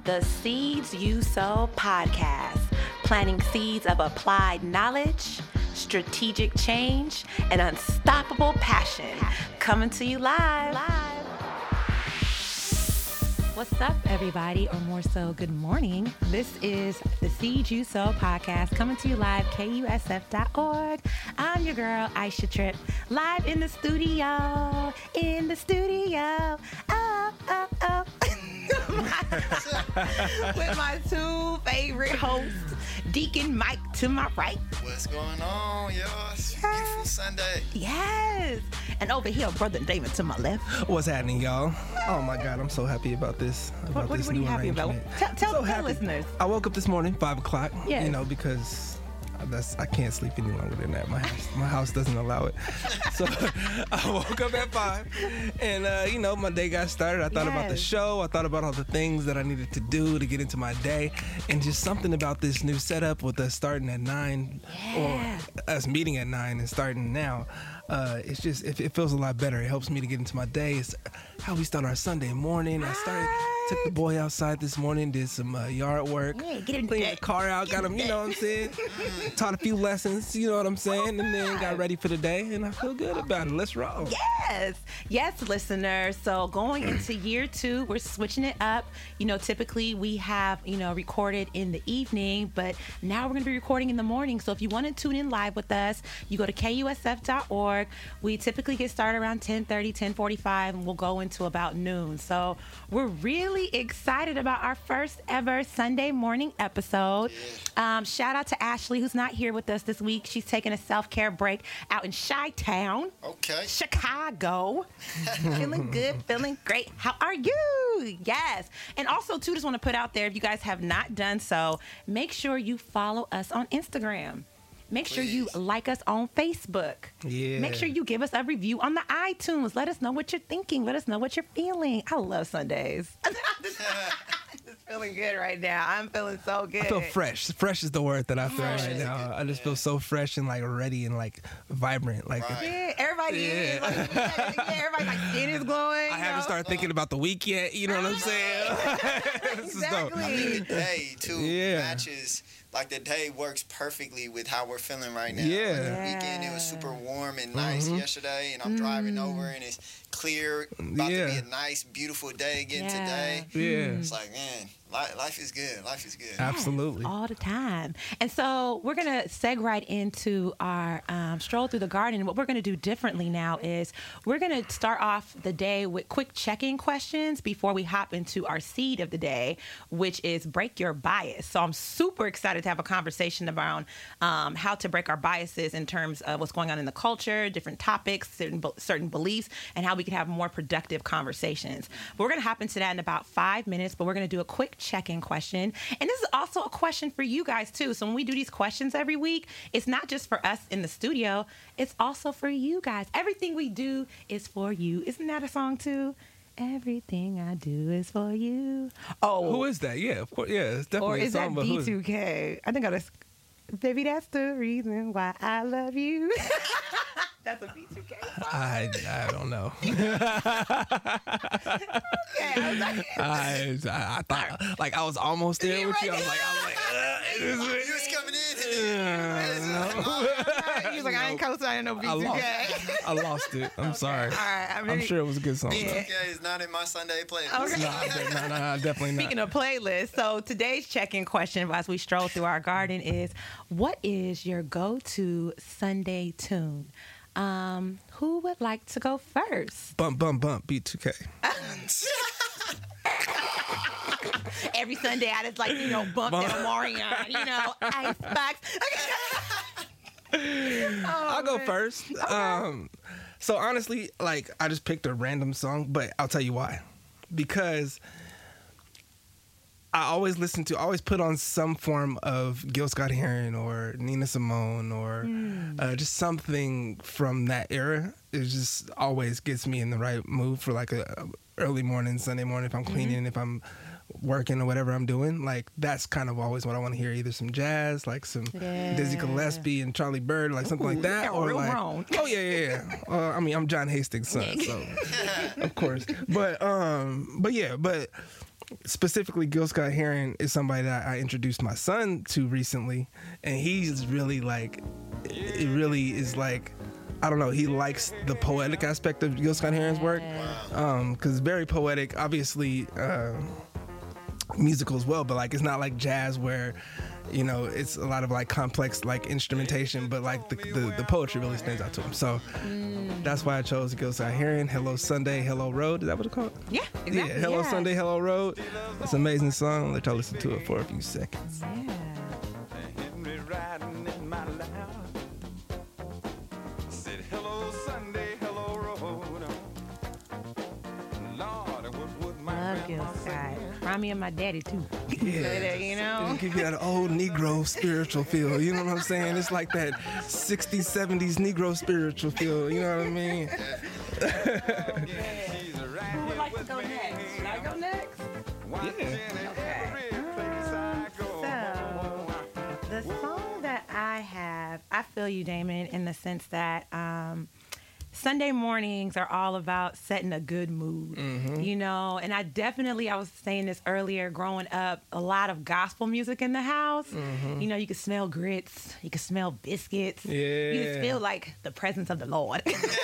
The Seeds You Sow podcast, planting seeds of applied knowledge, strategic change, and unstoppable passion. Coming to you live. What's up, everybody, or more so, good morning. This is the Seeds You Sow podcast, coming to you live, KUSF.org. I'm your girl, Aisha Tripp, live in the studio. Oh. With my two favorite hosts, Deacon Mike to my right. What's going on, y'all? It's beautiful Sunday. Yes. And over here, Brother David to my left. What's happening, y'all? Oh my God, I'm so happy about this. What are you happy about? Tell the listeners. I woke up this morning, 5 o'clock. Yes. You know, because I can't sleep any longer than that. My house doesn't allow it. So I woke up at 5, and you know, my day got started. I thought about the show. I thought about all the things that I needed to do to get into my day, and just something about this new setup with us starting at 9, or us meeting at 9 and starting now. It's just it feels a lot better. It helps me to get into my day. It's how we start our Sunday morning. Took the boy outside this morning, did some yard work, cleaned the car out, got him, you know what I'm saying? Taught a few lessons, you know what I'm saying? And then got ready for the day, and I feel good about it. Let's roll. Yes, listeners. So going into year 2, we're switching it up. You know, typically we have, recorded in the evening, but now we're going to be recording in the morning. So if you want to tune in live with us, you go to KUSF.org. We typically get started around 10:30, 10:45, and we'll go into about noon. So we're really excited about our first ever Sunday morning episode. Shout out to Ashley, who's not here with us this week. She's taking a self-care break out in Chi-Town. Okay. Chicago. Feeling good, feeling great. How are you? Yes. And also, too, just want to put out there, if you guys have not done so, make sure you follow us on Instagram. Make sure you like us on Facebook. Yeah. Make sure you give us a review on the iTunes. Let us know what you're thinking. Let us know what you're feeling. I love Sundays. I'm just feeling good right now. I'm feeling so good. I feel fresh. Fresh is the word that I feel right now. I just feel so fresh and like ready and like vibrant. Like everybody is. Everybody's like skin is glowing. I haven't started thinking about the week yet. You know what I'm saying? Exactly. I mean, the day too matches. Like the day works perfectly with how we're feeling right now. Yeah. Like the weekend, it was super warm and nice yesterday, and I'm driving over and it's clear. About to be a nice, beautiful day again today. Yeah. It's like, man, life is good. Life is good. Absolutely. All the time. And so we're going to seg right into our stroll through the garden. What we're going to do differently now is we're going to start off the day with quick check-in questions before we hop into our seed of the day, which is break your bias. So I'm super excited to have a conversation about how to break our biases in terms of what's going on in the culture, different topics, certain beliefs, and how we can have more productive conversations. But we're going to hop into that in about 5 minutes, but we're going to do a quick check-in question. And this is also a question for you guys, too. So when we do these questions every week, it's not just for us in the studio. It's also for you guys. Everything we do is for you. Isn't that a song, too? Everything I do is for you. Oh. Who is that? Yeah, of course. Yeah, it's definitely a song. Or is that B2K? I think baby, that's the reason why I love you. That's a B2K song. I don't know. I thought like I was almost there with you. I was like, you was coming in. He was like, I ain't co-signing no B2K. I lost it. I'm sorry. All right, I'm sure it was a good song. B2K is not in my Sunday playlist. Okay. No, definitely not. Speaking of playlists, so today's check-in question as we stroll through our garden is, what is your go-to Sunday tune? Who would like to go first? Bump, bump, bump, B2K. Every Sunday I just bump that Omarion, Icebox. I'll go first. Okay. So honestly, I just picked a random song, but I'll tell you why. Because I always put on some form of Gil Scott-Heron or Nina Simone or just something from that era. It just always gets me in the right mood for like a early morning, Sunday morning, if I'm cleaning, if I'm working or whatever I'm doing, like that's kind of always what I want to hear. Either some jazz, like some Dizzy Gillespie and Charlie Bird, like something like that, or real like wrong. oh yeah. I mean, I'm John Hastings' son, so of course. But specifically, Gil Scott Heron is somebody that I introduced my son to recently, and he's really like, it really is like, I don't know, he likes the poetic aspect of Gil Scott Heron's work, because it's very poetic, obviously musical as well, but like it's not like jazz where, you know, it's a lot of like complex like instrumentation, but like the poetry really stands out to him. So that's why I chose Gil Scott Heron. Hello Sunday, Hello Road. Is that what it's called? Yeah, exactly. Yeah, Hello Sunday, Hello Road. It's an amazing song. I'll let y'all listen to it for a few seconds. Yeah. Love Gil Scott. Remind me of my daddy too. Yeah, you know, it give you that old Negro spiritual feel. You know what I'm saying? It's like that 60s, 70s Negro spiritual feel. You know what I mean? Who would like to go next? Should I go next? Yeah. Okay. So the song that I have, I feel you, Damon, in the sense that Sunday mornings are all about setting a good mood, you know, and I was saying this earlier, growing up, a lot of gospel music in the house. You know, you could smell grits, you could smell biscuits. Yeah. You just feel like the presence of the Lord.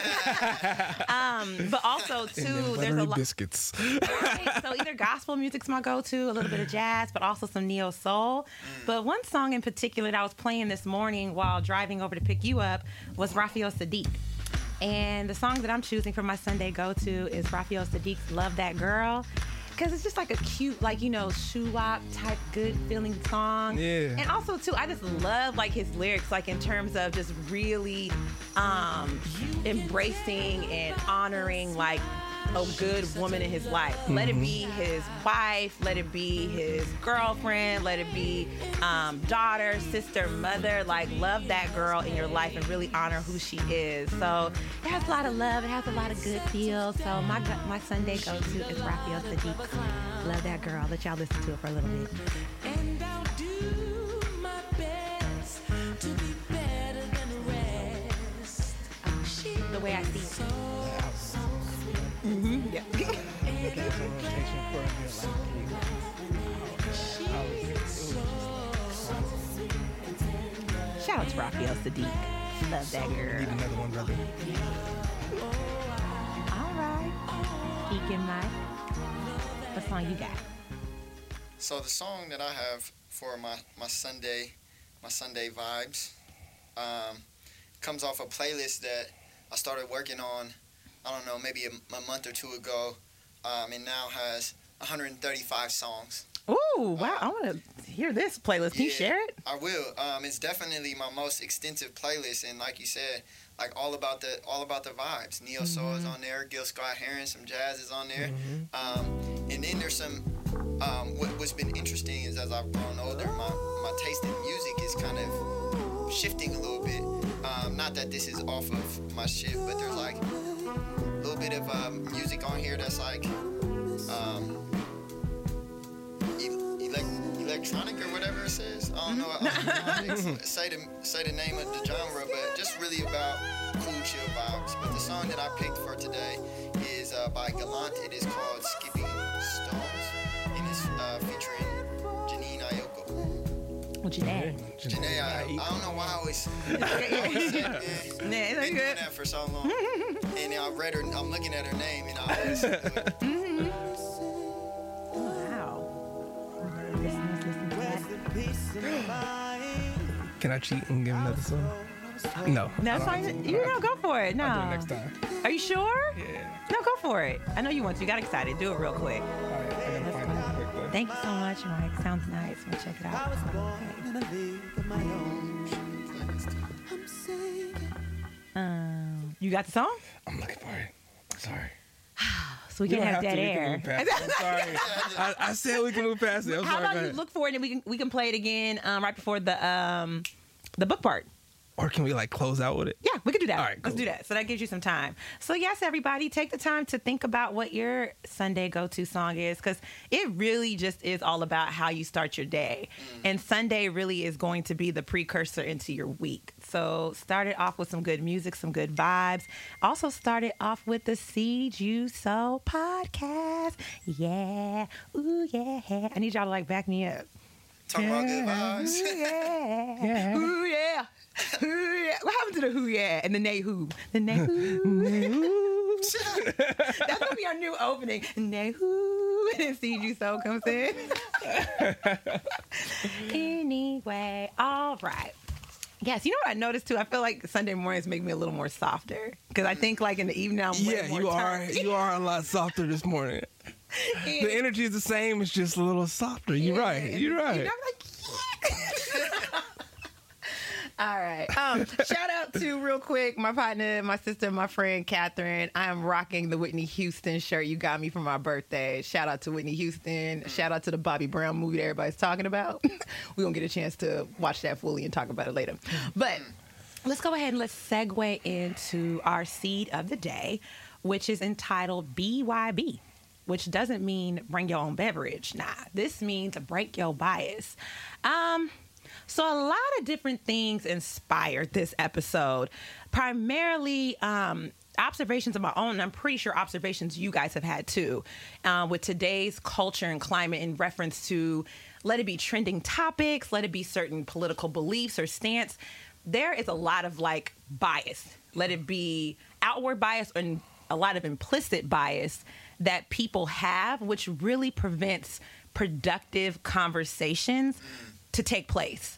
But also, too, there's a lot. Biscuits. Right? So either gospel music's my go-to, a little bit of jazz, but also some neo soul. But one song in particular that I was playing this morning while driving over to pick you up was Raphael Saadiq. And the song that I'm choosing for my Sunday go-to is Raphael Saadiq's Love That Girl. Because it's just like a cute, like, you know, shoo-wop type good feeling song. Yeah. And also, too, I just love, like, his lyrics, like, in terms of just really embracing and honoring, like, a good woman in his life. Let it be his wife, let it be his girlfriend, let it be daughter, sister, mother. Like, love that girl in your life and really honor who she is. So it has a lot of love, it has a lot of good feels. So my Sunday go-to is Raphael Saadiq. Love That Girl. I'll let y'all listen to it for a little bit. And I'll do my best to be better than the rest. The way I see it. Yeah. Shout out to Raphael Saadiq. Love that girl. Need another one, brother. All right. Deacon Mike, what song you got? So the song that I have for my Sunday vibes comes off a playlist that I started working on, I don't know, maybe a month or two ago, and now has 135 songs. Ooh, wow. I want to hear this playlist. Can you share it? I will. It's definitely my most extensive playlist, and like you said, like all about the vibes. Neo soul is on there, Gil Scott Heron, some jazz is on there, and then there's some. What's been interesting is as I've grown older, my taste in music is kind of shifting a little bit. Not that this is off of my shit, but there's like a little bit of music on here that's like electronic or whatever it says. I don't know. Say the name of the genre, but just really about cool, chill vibes. But the song that I picked for today is by Gallant. It is called Skipping Stones, and it's featuring Jhené Aiko. What's your name? Jhené Aiko. I don't know why I always said been doing that for so long. And I read her. I'm looking at her name, and I always do it. Can I cheat and give another song? No. No, it's fine. You know, go for it. No. I'll do it next time. Are you sure? Yeah. No, go for it. I know you want to. You got excited. Do it real quick. All right, I gotta find it quick though. Thank you so much, Mike. Sounds nice. We'll check it out. You got the song? I'm looking for it. Sorry. So we can have dead air. I'm sorry. I said we can move past it. I'm How sorry. about you look for it and we can play it again right before the book part. Or can we like close out with it? Yeah, we could do that. All right, Let's cool. do that. So that gives you some time. So yes, everybody, take the time to think about what your Sunday go-to song is, because it really just is all about how you start your day. And Sunday really is going to be the precursor into your week. So start it off with some good music, some good vibes. Also start it off with the Seed You Sow podcast. Yeah. Ooh, yeah. I need y'all to like back me up. Talking about good vibes. Ooh, yeah. Yeah. Ooh, yeah. Ooh, yeah. What happened to the who, yeah, and the nay who? The nay who. That's going to be our new opening. Nay who. And then Seed You Sow comes in. Anyway, all right. Yes, you know what I noticed too? I feel like Sunday mornings make me a little more softer. Because I think like in the evening I'm way Yeah, more you are. turned. You are a lot softer this morning. Yeah. The energy is the same. It's just a little softer. You're right. You're right. You know, I'm like, yeah. All right. Shout out to, real quick, my partner, my sister, my friend, Catherine. I am rocking the Whitney Houston shirt you got me for my birthday. Shout out to Whitney Houston. Shout out to the Bobby Brown movie that everybody's talking about. We're going to get a chance to watch that fully and talk about it later. But let's go ahead and let's segue into our seed of the day, which is entitled BYB, which doesn't mean bring your own beverage. Nah, this means break your bias. So a lot of different things inspired this episode, primarily observations of my own. And I'm pretty sure observations you guys have had too, with today's culture and climate in reference to, let it be trending topics, let it be certain political beliefs or stance. There is a lot of like bias, let it be outward bias and a lot of implicit bias that people have, which really prevents productive conversations to take place.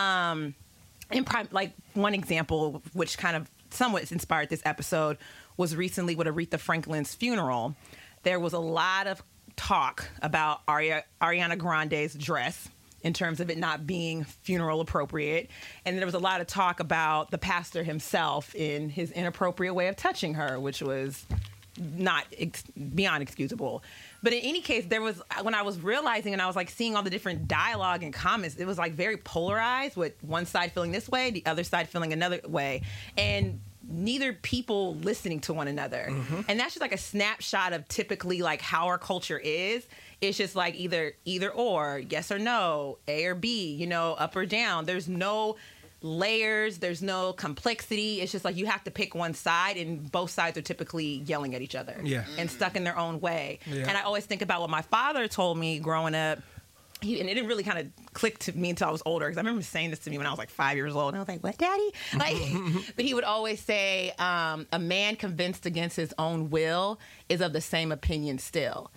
Like one example, which kind of somewhat inspired this episode, was recently with Aretha Franklin's funeral. There was a lot of talk about Ariana Grande's dress in terms of it not being funeral appropriate. And there was a lot of talk about the pastor himself in his inappropriate way of touching her, which was not beyond excusable. But in any case, there was, when I was realizing and I was like seeing all the different dialogue and comments, it was like very polarized, with one side feeling this way, the other side feeling another way, and neither people listening to one another. And that's just like a snapshot of typically like how our culture is. It's just like either or, yes or no, A or B, you know, up or down. There's no layers, there's no complexity. It's just like you have to pick one side, and both sides are typically yelling at each other and stuck in their own way. And I always think about what my father told me growing up. And it didn't really kind of click to me until I was older, because I remember saying this to me when I was like 5 years old, and I was like, "What, Daddy?" Like, but he would always say, "A man convinced against his own will is of the same opinion still."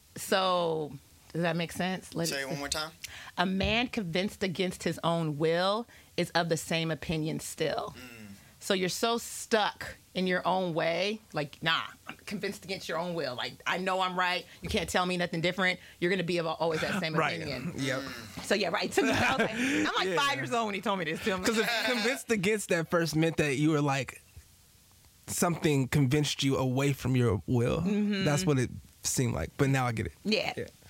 So, does that make sense? Say it one more time. A man convinced against his own will is of the same opinion still. So you're so stuck in your own way, like, nah, I'm convinced against your own will. Like, I know I'm right. You can't tell me nothing different. You're going to be of always that same opinion. Yep. So, yeah, right. So, I'm like 5 years old when he told me this, too. Because if convinced against that first meant that you were like, something convinced you away from your will. That's what it seemed like. But now I get it. Yeah.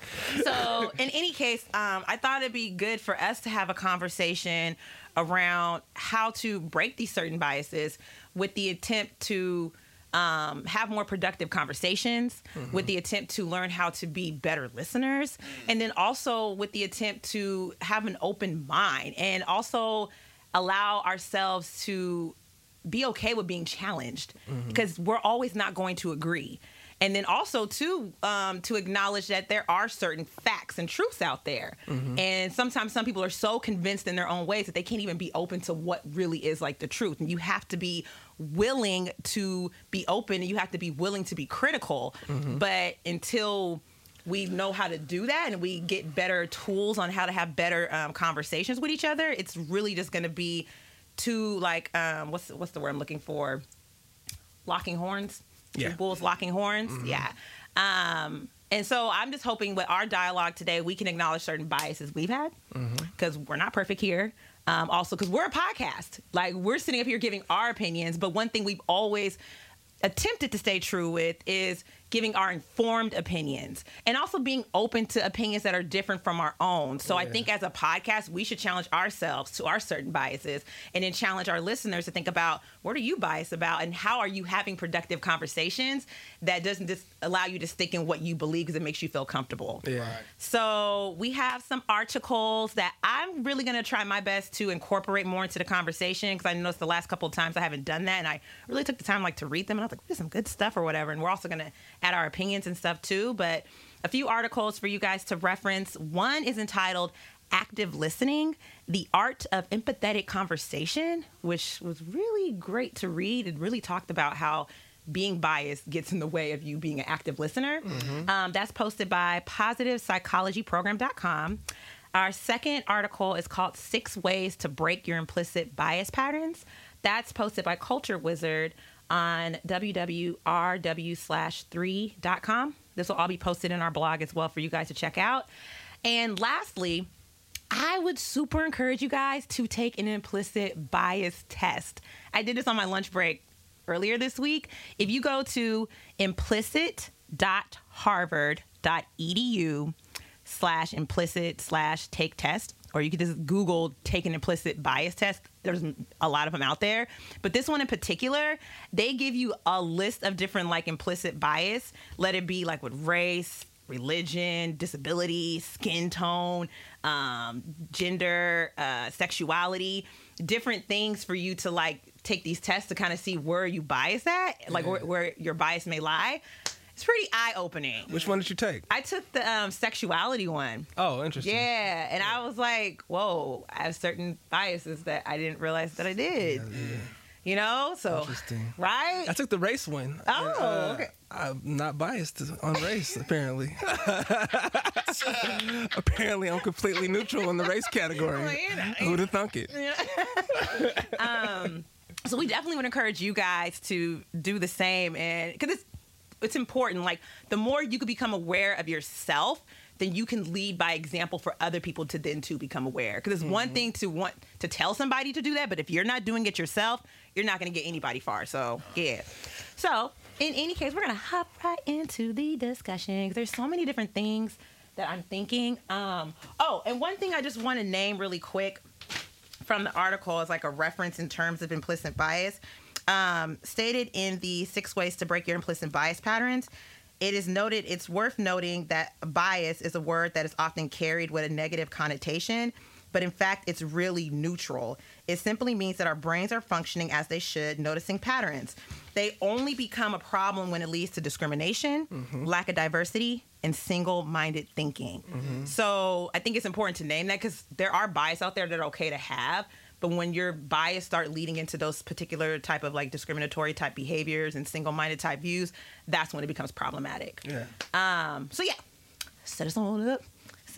So in any case, I thought it'd be good for us to have a conversation around how to break these certain biases, with the attempt to have more productive conversations, with the attempt to learn how to be better listeners, and then also with the attempt to have an open mind, and also allow ourselves to be okay with being challenged, because we're always not going to agree. And then also, too, to acknowledge that there are certain facts and truths out there. And sometimes some people are so convinced in their own ways that they can't even be open to what really is like the truth. And you have to be willing to be open, and you have to be willing to be critical. But until we know how to do that and we get better tools on how to have better conversations with each other, it's really just going to be too, like, what's the word I'm looking for? Locking horns? Yeah. Bulls locking horns. Yeah. And so I'm just hoping with our dialogue today, we can acknowledge certain biases we've had, because we're not perfect here. Also, because we're a podcast. Like, we're sitting up here giving our opinions. But one thing we've always attempted to stay true with is giving our informed opinions and also being open to opinions that are different from our own. So I think as a podcast, we should challenge ourselves to our certain biases and then challenge our listeners to think about what are you biased about and how are you having productive conversations that doesn't just allow you to stick in what you believe because it makes you feel comfortable. Yeah. Right. So we have some articles that I'm really going to try my best to incorporate more into the conversation because I noticed the last couple of times I haven't done that and I really took the time like to read them and I was like, there's some good stuff or whatever. And we're also going to add our opinions and stuff too. But a few articles for you guys to reference. One is entitled Active Listening, The Art of Empathetic Conversation, which was really great to read. It really talked about how being biased gets in the way of you being an active listener. That's posted by PositivePsychologyProgram.com. Our second article is called 6 Ways to Break Your Implicit Bias Patterns. That's posted by Culture Wizard on www.rw/3.com. This will all be posted in our blog as well for you guys to check out. And lastly, I would super encourage you guys to take an implicit bias test. I did this on my lunch break earlier this week. If you go to implicit.harvard.edu/implicit/take test, or you could just Google take an implicit bias test. There's a lot of them out there. But this one in particular, they give you a list of different like implicit bias. Let it be like with race, religion, disability, skin tone, gender, sexuality, different things for you to like take these tests to kind of see where you bias at, like where your bias may lie. It's pretty eye-opening. Which one did you take? I took the sexuality one. Oh, interesting. Yeah, and I was like, whoa, I have certain biases that I didn't realize that I did. Yeah. You know? So, Interesting. right? I took the race one. Oh, okay. I'm not biased on race, apparently. Apparently, I'm completely neutral in the race category. Well, you know. Who'd have thunk it? So we definitely would encourage you guys to do the same, and because it's important. Like the more you can become aware of yourself, then you can lead by example for other people to then to become aware. Because it's one thing to want to tell somebody to do that, but if you're not doing it yourself, you're not going to get anybody far. So yeah. So in any case, we're going to hop right into the discussion. There's so many different things that I'm thinking. And one thing I just want to name really quick from the article is like a reference in terms of implicit bias. Stated in the 6 Ways to Break Your Implicit Bias Patterns, it's worth noting that bias is a word that is often carried with a negative connotation, but in fact, it's really neutral. It simply means that our brains are functioning as they should, noticing patterns. They only become a problem when it leads to discrimination, lack of diversity, and single-minded thinking. So I think it's important to name that because there are bias out there that are okay to have, but when your bias start leading into those particular type of like discriminatory type behaviors and single-minded type views, that's when it becomes problematic. Yeah. So yeah, set us on up.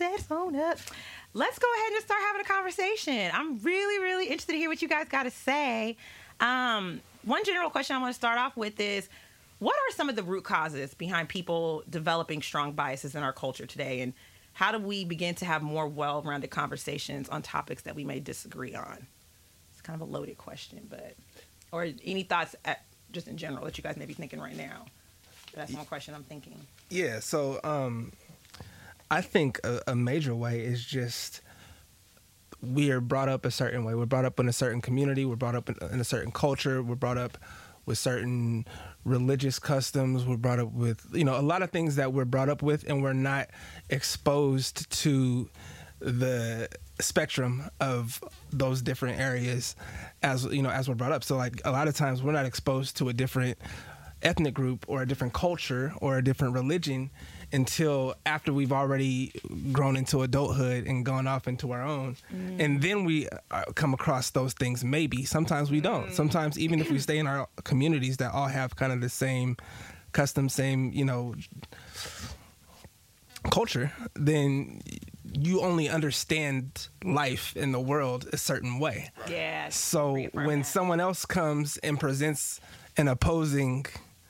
Let's go ahead and start having a conversation. I'm really, really interested to hear what you guys got to say. One general question I want to start off with is, what are some of the root causes behind people developing strong biases in our culture today? And how do we begin to have more well-rounded conversations on topics that we may disagree on? It's kind of a loaded question, or any thoughts just in general that you guys may be thinking right now? That's one question I'm thinking. Yeah, so I think a major way is just we are brought up a certain way. We're brought up in a certain community. We're brought up in a certain culture. We're brought up with certain religious customs. We're brought up with, a lot of things that we're brought up with, and we're not exposed to the spectrum of those different areas as we're brought up. So like a lot of times we're not exposed to a different ethnic group or a different culture or a different religion until after we've already grown into adulthood and gone off into our own. And then we come across those things. Maybe sometimes we don't. Sometimes even if we stay in our communities that all have kind of the same customs, same culture, then you only understand life in the world a certain way. Yeah. So when someone else comes and presents an opposing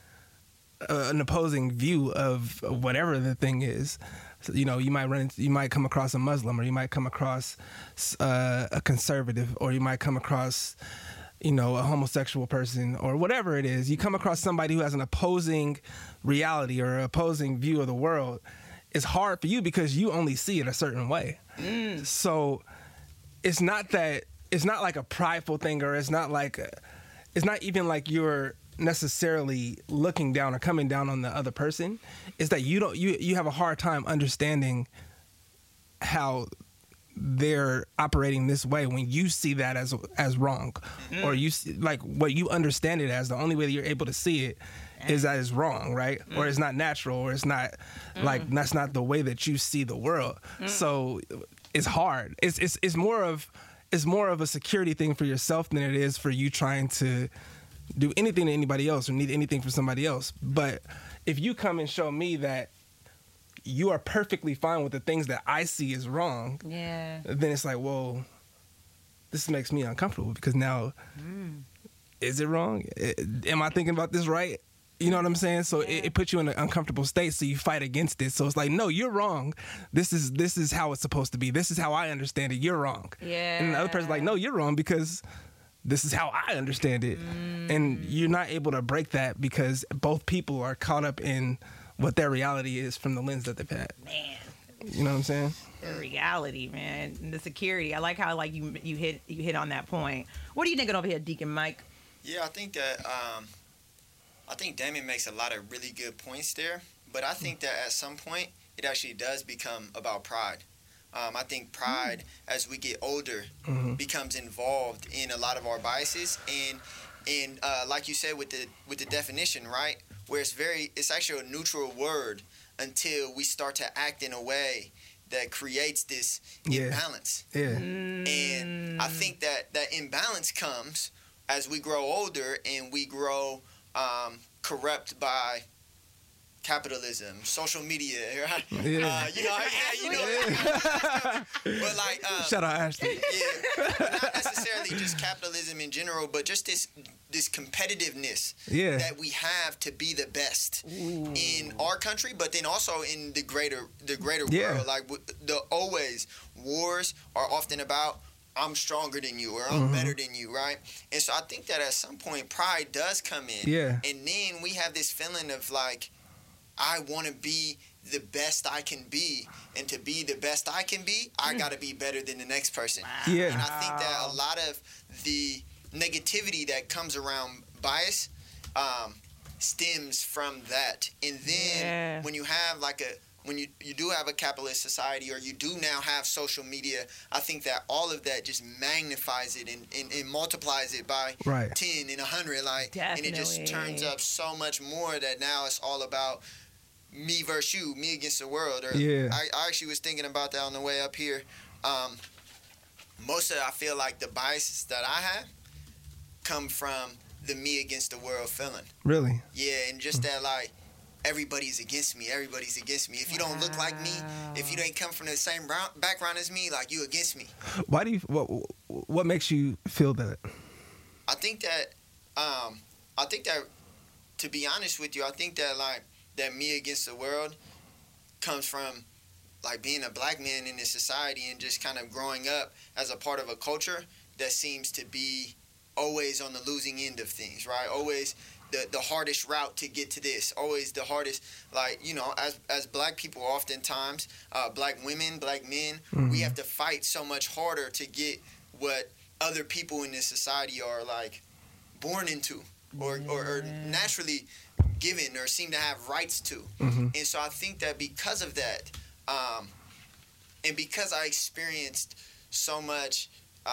view of whatever the thing is, you might come across a Muslim, or you might come across a conservative, or you might come across you know, a homosexual person or whatever it is, you come across somebody who has an opposing reality or opposing view of the world, it's hard for you because you only see it a certain way. So it's not like a prideful thing, or it's not even like you're necessarily looking down or coming down on the other person. It's that you have a hard time understanding how they're operating this way when you see that as wrong, or you see, like, what you understand it as, the only way that you're able to see it is that it's wrong, right? Or it's not natural, or it's not like, that's not the way that you see the world. So it's hard. It's more of a security thing for yourself than it is for you trying to do anything to anybody else or need anything from somebody else. But if you come and show me that you are perfectly fine with the things that I see is wrong, then it's like, well, this makes me uncomfortable because now, is it wrong? Am I thinking about this right? You know what I'm saying? So it puts you in an uncomfortable state, so you fight against it. So it's like, no, you're wrong. This is how it's supposed to be. This is how I understand it. You're wrong. Yeah. And the other person's like, no, you're wrong because this is how I understand it. And you're not able to break that because both people are caught up in what their reality is from the lens that they've had. Man. You know what I'm saying? The reality, man. And the security. I like how you hit on that point. What are you thinking over here, Deacon Mike? Yeah, I think that I think Damon makes a lot of really good points there, but I think that at some point it actually does become about pride. I think pride, as we get older, becomes involved in a lot of our biases, and like you said with the definition, right, where it's actually a neutral word until we start to act in a way that creates this imbalance. Yeah. And I think that imbalance comes as we grow older and we grow corrupt by capitalism, social media, right? But like, shout out Ashley. Not necessarily just capitalism in general, but just this competitiveness that we have to be the best in our country, but then also in the greater world. Like always, wars are often about, I'm stronger than you, or I'm better than you, right? And so I think that at some point pride does come in. Yeah. And then we have this feeling of like, I want to be the best I can be. And to be the best I can be, I got to be better than the next person. Wow. Yeah. And I think that a lot of the negativity that comes around bias stems from that. And then when you have when you do have a capitalist society, or you do now have social media, I think that all of that just magnifies it and multiplies it by 10 and 100, like, and it just turns up so much more that now it's all about me versus you, me against the world. Or I actually was thinking about that on the way up here. Most of it, I feel like the biases that I have come from the me against the world feeling. Really? Yeah, and just that, like, everybody's against me. Everybody's against me. If you don't look like me, if you don't come from the same background as me, like, you against me. Why do you? What makes you feel that? I think that, to be honest with you, I think that like that me against the world comes from like being a black man in this society and just kind of growing up as a part of a culture that seems to be always on the losing end of things, right? Always the hardest route to get to this, always the hardest, like, you know, as black people, oftentimes, black women, black men, we have to fight so much harder to get what other people in this society are, like, born into or naturally given or seem to have rights to. And so I think that because of that, and because I experienced so much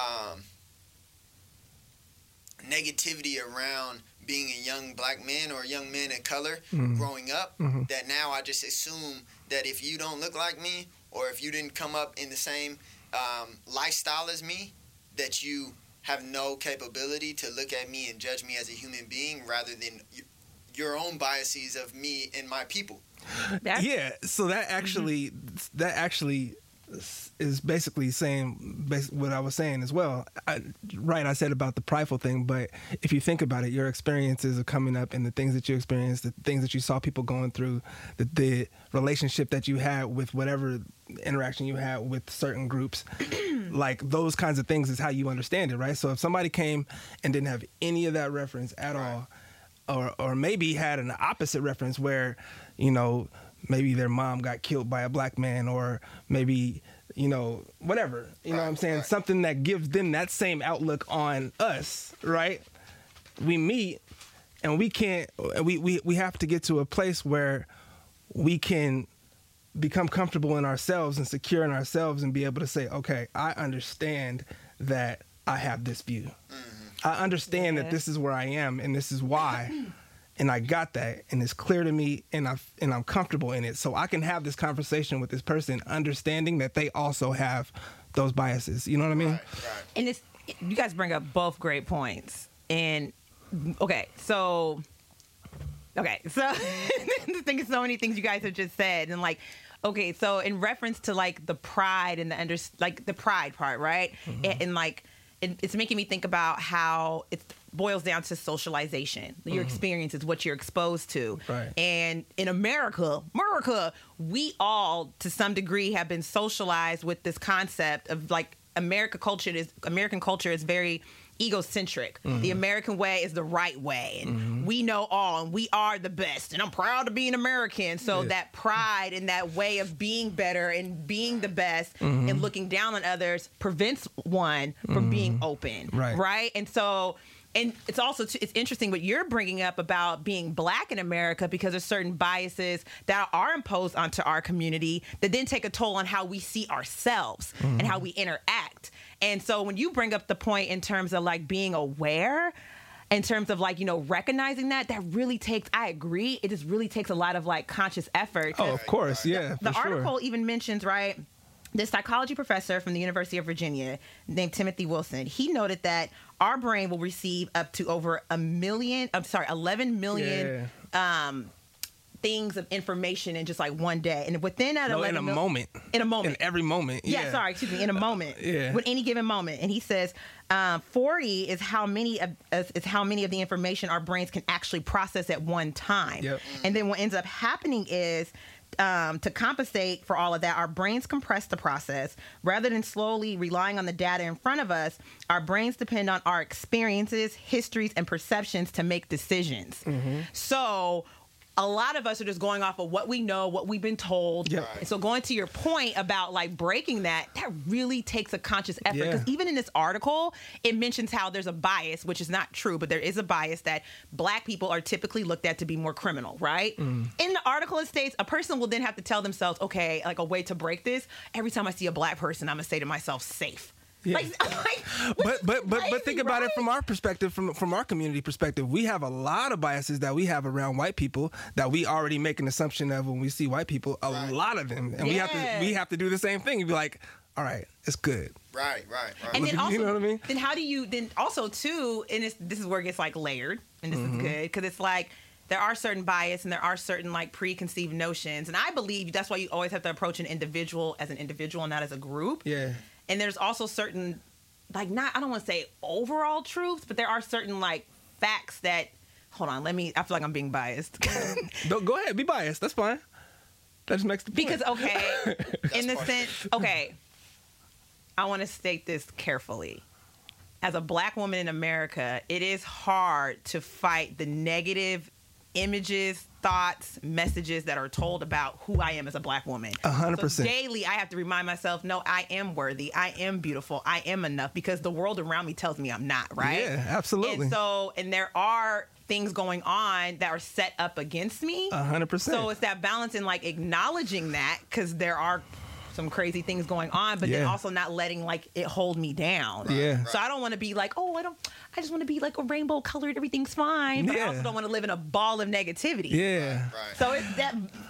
negativity around being a young black man or a young man of color growing up, that now I just assume that if you don't look like me, or if you didn't come up in the same lifestyle as me, that you have no capability to look at me and judge me as a human being rather than your own biases of me and my people. So that actually is basically saying what I was saying as well. I said about the prideful thing, but if you think about it, your experiences of coming up and the things that you experienced, the things that you saw people going through, the relationship that you had with whatever interaction you had with certain groups, like those kinds of things is how you understand it, right? So if somebody came and didn't have any of that reference at all, or maybe had an opposite reference where, you know, maybe their mom got killed by a black man, or maybe, you know, whatever, you know what I'm saying? Something that gives them that same outlook on us, right? We meet and we can't, we have to get to a place where we can become comfortable in ourselves and secure in ourselves and be able to say, okay, I understand that I have this view. I understand that this is where I am and this is why. And I got that, and it's clear to me, and I'm comfortable in it. So I can have this conversation with this person, understanding that they also have those biases. You know what I mean? Right. And it's, you guys bring up both great points. And so think of so many things you guys have just said, and like, okay, so in reference to like the pride and the pride part, right? And like, it's making me think about how it boils down to socialization. Your experiences, what you're exposed to. Right. And in America, we all, to some degree, have been socialized with this concept of like American culture is very egocentric. The American way is the right way, and we know all, and we are the best, and I'm proud to be an American. So that pride and that way of being better and being the best and looking down on others prevents one from being open, right? And so, and it's also it's interesting what you're bringing up about being black in America, because there's certain biases that are imposed onto our community that then take a toll on how we see ourselves and how we interact. And so when you bring up the point in terms of like being aware, in terms of like, you know, recognizing that really takes, I agree, it just really takes a lot of like conscious effort. Oh, of course, yeah. The article even mentions, right, this psychology professor from the University of Virginia named Timothy Wilson, he noted that our brain will receive up to over 11 million things of information in just like one day. And within that in a moment. In every moment. In a moment. With any given moment. And he says 40 is how many of the information our brains can actually process at one time. And then what ends up happening is, to compensate for all of that, our brains compress the process. Rather than slowly relying on the data in front of us, our brains depend on our experiences, histories, and perceptions to make decisions. So a lot of us are just going off of what we know, what we've been told. And so going to your point about like breaking that really takes a conscious effort. Because even in this article, it mentions how there's a bias, which is not true, but there is a bias that black people are typically looked at to be more criminal, right? In the article, it states a person will then have to tell themselves, okay, like a way to break this, every time I see a black person, I'm going to say to myself, safe. But think about it from our perspective, from our community perspective. We have a lot of biases that we have around white people that we already make an assumption of when we see white people. A lot of them, and we have to do the same thing. You'd be like, all right, it's good. Right. And then also, you know what I mean? Then how do you then also too? And this is where it gets like layered, and this is good because it's like, there are certain bias and there are certain like preconceived notions, and I believe that's why you always have to approach an individual as an individual and not as a group. And there's also certain, like, I don't want to say overall truths, but there are certain, like, facts that, hold on, I feel like I'm being biased. Go ahead, be biased. That's fine. That just makes the point. Because, okay, in the sense, I want to state this carefully. As a black woman in America, it is hard to fight the negative images, thoughts, messages that are told about who I am as a black woman. 100%. So daily, I have to remind myself, no, I am worthy. I am beautiful. I am enough, because the world around me tells me I'm not, right? Yeah, absolutely. And there are things going on that are set up against me. 100%. So it's that balance in like acknowledging that, because there are some crazy things going on, but then also not letting like it hold me down. So I don't want to be like, I just want to be like a rainbow colored, everything's fine. But I also don't want to live in a ball of negativity. So it's that.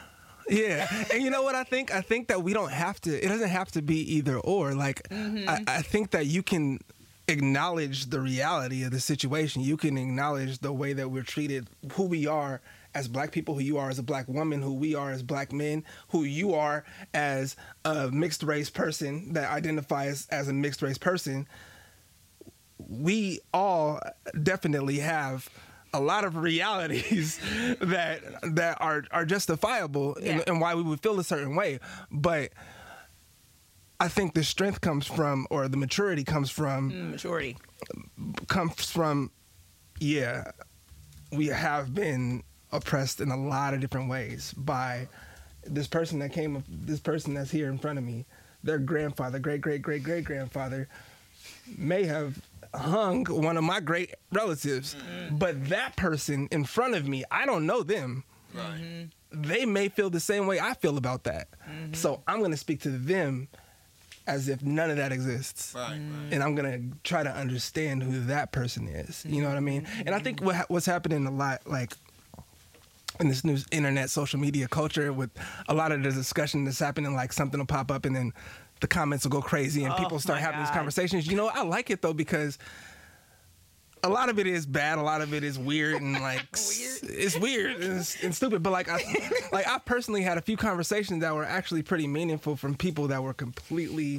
And you know what I think? I think that we don't have to, it doesn't have to be either or. Like, I think that you can acknowledge the reality of the situation. You can acknowledge the way that we're treated, who we are as black people, who you are as a black woman, who we are as black men, who you are as a mixed race person that identifies as a mixed race person. We all definitely have a lot of realities that are justifiable and why we would feel a certain way. But I think the strength comes from, or the maturity comes from, yeah, we have been oppressed in a lot of different ways by this person that's here in front of me. Their grandfather, great-great-great-great-grandfather may have hung one of my great relatives, but that person in front of me, I don't know them. Right. They may feel the same way I feel about that. So I'm going to speak to them as if none of that exists. Right. And I'm going to try to understand who that person is. You know what I mean? And I think what's happening a lot, like, in this new internet social media culture, with a lot of the discussion that's happening, like something will pop up and then the comments will go crazy and people start having these conversations. You know, I like it though, because a lot of it is bad, a lot of it is weird and like it's weird and stupid. But like I personally had a few conversations that were actually pretty meaningful from people that were completely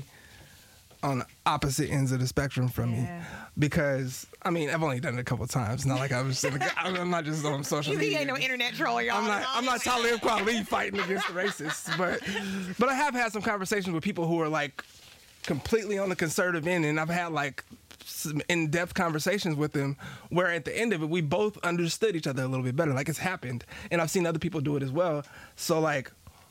on opposite ends of the spectrum from me. Because I mean, I've only done it a couple of times. Not like I was. I'm not just on social media. You ain't no internet troll, y'all. I'm not Talib Kweli fighting against the racists, but I have had some conversations with people who are like completely on the conservative end, and I've had like some in-depth conversations with them where at the end of it we both understood each other a little bit better. Like, it's happened, and I've seen other people do it as well. So like,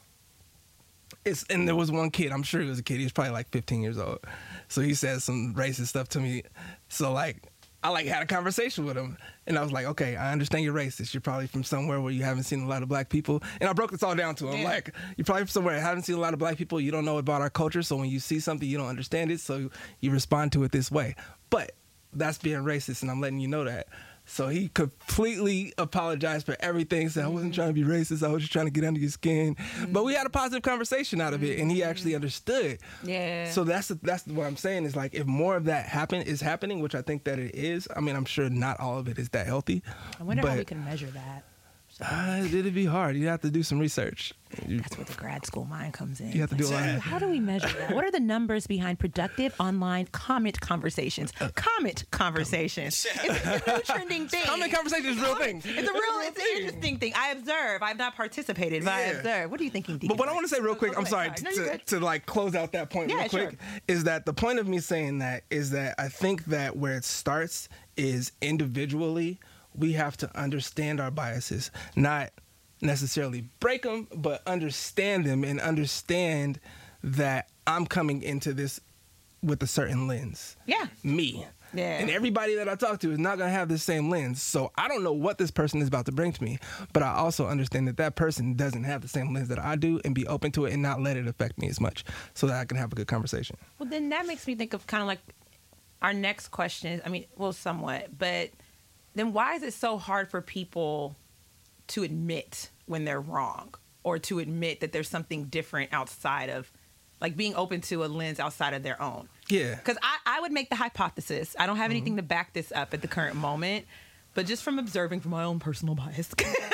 and there was one kid, I'm sure he was a kid, he was probably like 15 years old. So he said some racist stuff to me. So like, I like had a conversation with him, and I was like, okay, I understand you're racist. You're probably from somewhere where you haven't seen a lot of black people. And I broke this all down to him. Like, you're probably from somewhere that haven't seen a lot of black people. You don't know about our culture. So when you see something, you don't understand it. So you respond to it this way. But that's being racist, and I'm letting you know that. So he completely apologized for everything. Said, I wasn't trying to be racist. I was just trying to get under your skin. But we had a positive conversation out of it, and he actually understood. Yeah. So that's what I'm saying is, like, if more of that is happening, which I think that it is. I mean, I'm sure not all of it is that healthy. I wonder how we can measure that. It'd be hard. You have to do some research. That's where the grad school mind comes in. You have to do a lot. How do we measure that? What are the numbers behind productive online comment conversations? Comment conversations. It's a new trending thing. Comment conversation is a real thing. It's an interesting thing. I observe. I've not participated, but I observe. What are you thinking, Deacon? But what I want to say real quick, I'm sorry, to like close out that point real quick, is that the point of me saying that is that I think that where it starts is individually, we have to understand our biases, not necessarily break them, but understand them and understand that I'm coming into this with a certain lens. Yeah. Me. Yeah. And everybody that I talk to is not going to have the same lens. So I don't know what this person is about to bring to me, but I also understand that that person doesn't have the same lens that I do, and be open to it and not let it affect me as much so that I can have a good conversation. Well, then that makes me think of kind of like our next question. I mean, well, somewhat, but then why is it so hard for people to admit when they're wrong, or to admit that there's something different outside of, like, being open to a lens outside of their own? Yeah. Because I would make the hypothesis. I don't have anything to back this up at the current moment, but just from observing from my own personal bias,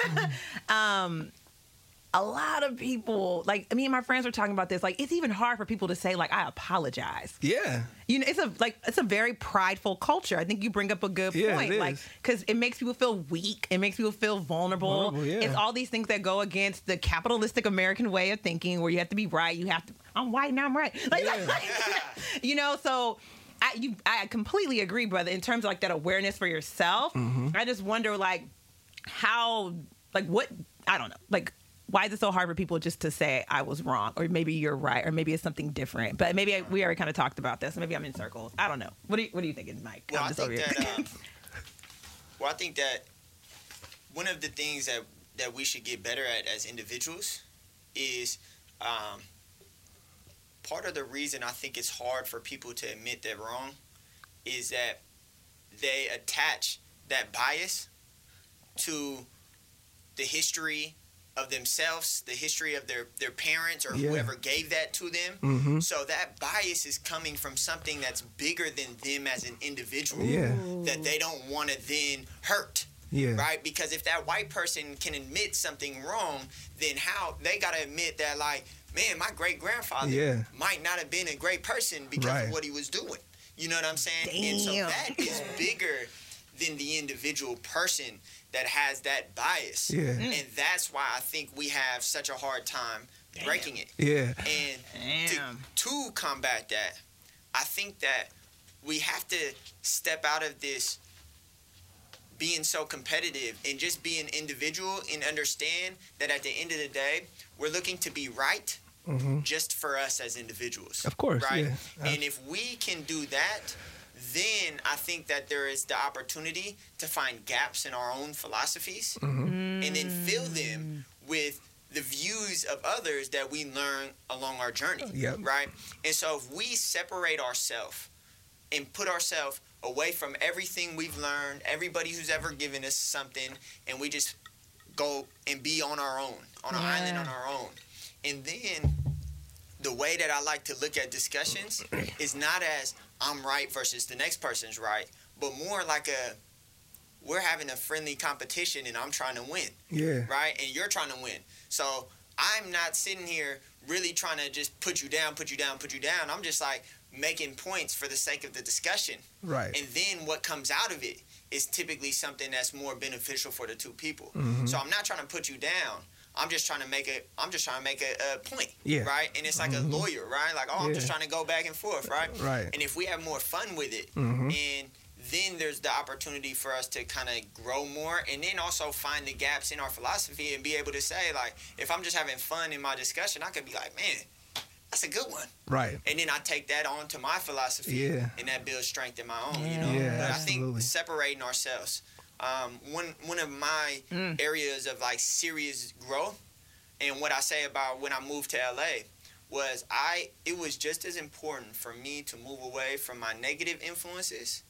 a lot of people, like, me and my friends were talking about this, like, it's even hard for people to say, like, I apologize. Yeah. You know, it's a very prideful culture. I think you bring up a good point. Like, because it makes people feel weak. It makes people feel vulnerable. It's all these things that go against the capitalistic American way of thinking, where you have to be right. I'm white, now I'm right. Like, you know, so I completely agree, brother, in terms of, like, that awareness for yourself. I just wonder, like, how, like, what, I don't know, like, why is it so hard for people just to say I was wrong, or maybe you're right, or maybe it's something different? But maybe we already kind of talked about this. Maybe I'm in circles. I don't know. What are you thinking, Mike? Well, I think that one of the things that we should get better at as individuals is part of the reason I think it's hard for people to admit they're wrong is that they attach that bias to the history of themselves, the history of their parents, or whoever gave that to them. So that bias is coming from something that's bigger than them as an individual that they don't want to then hurt. Right? Because if that white person can admit something wrong, then how they got to admit that, like, man, my great-grandfather might not have been a great person because of what he was doing. You know what I'm saying? Damn. And so that is bigger than the individual person that has that bias. And that's why I think we have such a hard time breaking it. And to to combat that, I think that we have to step out of this being so competitive and just be an individual and understand that at the end of the day, we're looking to be right just for us as individuals. Of course, right? yeah. And if we can do that, then I think that there is the opportunity to find gaps in our own philosophies and then fill them with the views of others that we learn along our journey, right? And so if we separate ourselves and put ourselves away from everything we've learned, everybody who's ever given us something, and we just go and be on our own, on an island on our own. And then the way that I like to look at discussions is not as I'm right versus the next person's right, but more like we're having a friendly competition and I'm trying to win. Yeah. Right? And you're trying to win. So I'm not sitting here really trying to just put you down. I'm just like making points for the sake of the discussion. Right. And then what comes out of it is typically something that's more beneficial for the two people. So I'm not trying to put you down. I'm just trying to make a point, right? And it's like a lawyer, right? Like, I'm just trying to go back and forth, right? Right. And if we have more fun with it, and then there's the opportunity for us to kind of grow more, and then also find the gaps in our philosophy and be able to say, like, if I'm just having fun in my discussion, I could be like, man, that's a good one. Right. And then I take that on to my philosophy, and that builds strength in my own, you know? Yeah, But absolutely. I think separating ourselves. One of my areas of like serious growth, and what I say about when I moved to LA was it was just as important for me to move away from my negative influences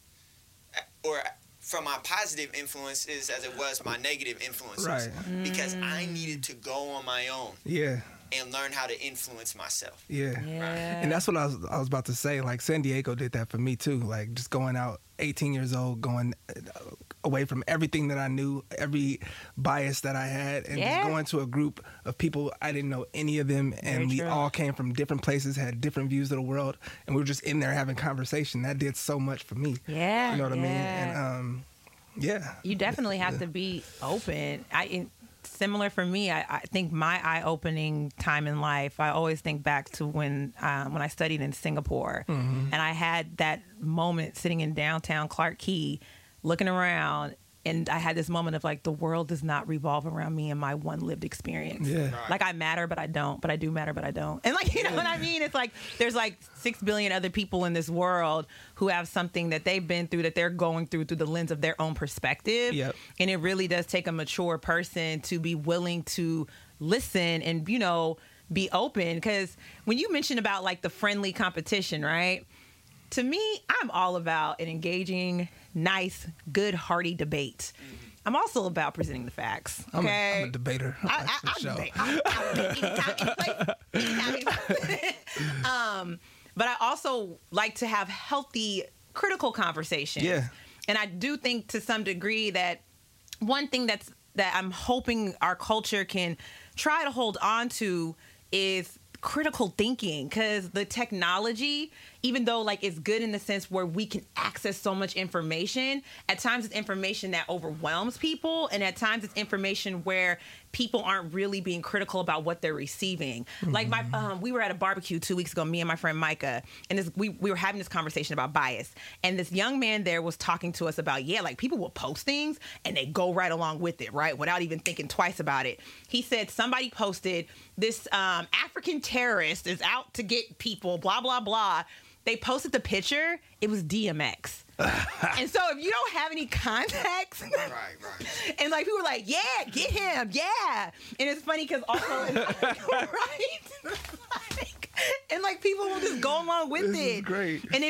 or from my positive influences as it was my negative influences. Right. Because I needed to go on my own Yeah. and learn how to influence myself. Yeah. And that's what I was about to say. Like, San Diego did that for me too. Like, just going out 18 years old, going away from everything that I knew, every bias that I had, and just going to a group of people I didn't know any of them, and we all came from different places, had different views of the world, and we were just in there having conversation. That did so much for me. Yeah. You know what I mean? And you definitely have to be open. Similar for me, I think my eye-opening time in life, I always think back to when I studied in Singapore, and I had that moment sitting in downtown Clark Key, looking around, and I had this moment of like, the world does not revolve around me and my one lived experience. Yeah. Right. Like, I matter, but I don't. But I do matter, but I don't. And like, you know what I mean? It's like there's like 6 billion other people in this world who have something that they've been through, that they're going through the lens of their own perspective. Yep. And it really does take a mature person to be willing to listen and, you know, be open. Because when you mentioned about like the friendly competition, right? To me, I'm all about an engaging, nice, good, hearty debate. I'm also about presenting the facts. Okay? I'm a debater. I'll debate. I'll debate anytime. But I also like to have healthy, critical conversations. Yeah. And I do think to some degree that one thing that I'm hoping our culture can try to hold on to is critical thinking, because the technology, even though like it's good in the sense where we can access so much information, at times it's information that overwhelms people, and at times it's information where people aren't really being critical about what they're receiving. Like we were at a barbecue 2 weeks ago, me and my friend Micah, and we were having this conversation about bias, and this young man there was talking to us about, like people will post things and they go right along with it, right, without even thinking twice about it. He said somebody posted this African terrorist is out to get people, blah blah blah. They posted the picture. It was DMX. And so if you don't have any context, Right. and like people were like, yeah, get him, yeah. And it's funny because also, right? And like people will just go along with This it. is great. And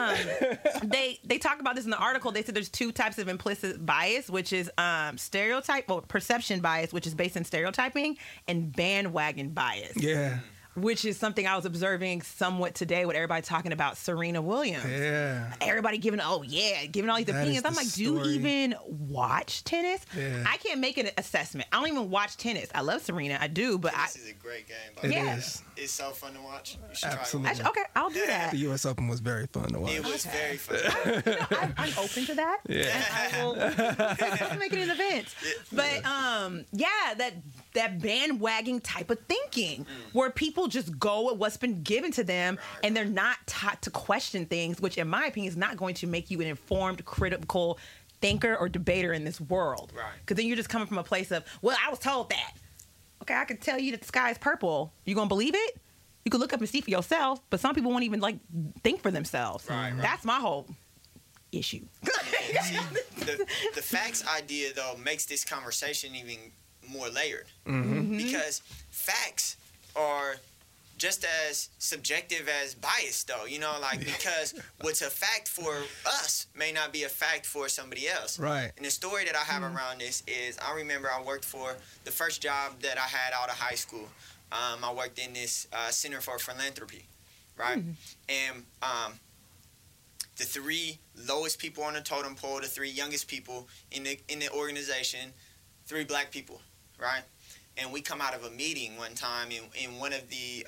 it, they talk about this in the article. They said there's two types of implicit bias, which is perception bias, which is based on stereotyping, and bandwagon bias. Yeah. Which is something I was observing somewhat today with everybody talking about Serena Williams. Yeah. Everybody giving all these That opinions. is I'm the like, do you story. even watch tennis? Yeah. I can't make an assessment. I don't even watch tennis. I love Serena. I do, but This is a great game. By It the way. Yeah. is. It's so fun to watch. You should Absolutely. try it. okay, I'll do that. The U.S. Open was very fun to watch. It was very fun. I'm open to that. Yeah. And I will make it an event. But that bandwagon type of thinking where people just go with what's been given to them and they're not taught to question things, which in my opinion is not going to make you an informed, critical thinker or debater in this world. Right. Because then you're just coming from a place of, well, I was told that. Okay, I could tell you that the sky is purple. You gonna believe it? You could look up and see for yourself, but some people won't even like think for themselves. Right. That's my whole issue. The facts idea though makes this conversation even more layered because facts are just as subjective as bias though, you know, like because what's a fact for us may not be a fact for somebody else. Right. And the story that I have around this is I remember I worked for the first job that I had out of high school. I worked in this Center for Philanthropy, right? And the three lowest people on the totem pole, the three youngest people in the organization, 3 black people, right? And we come out of a meeting one time in one of the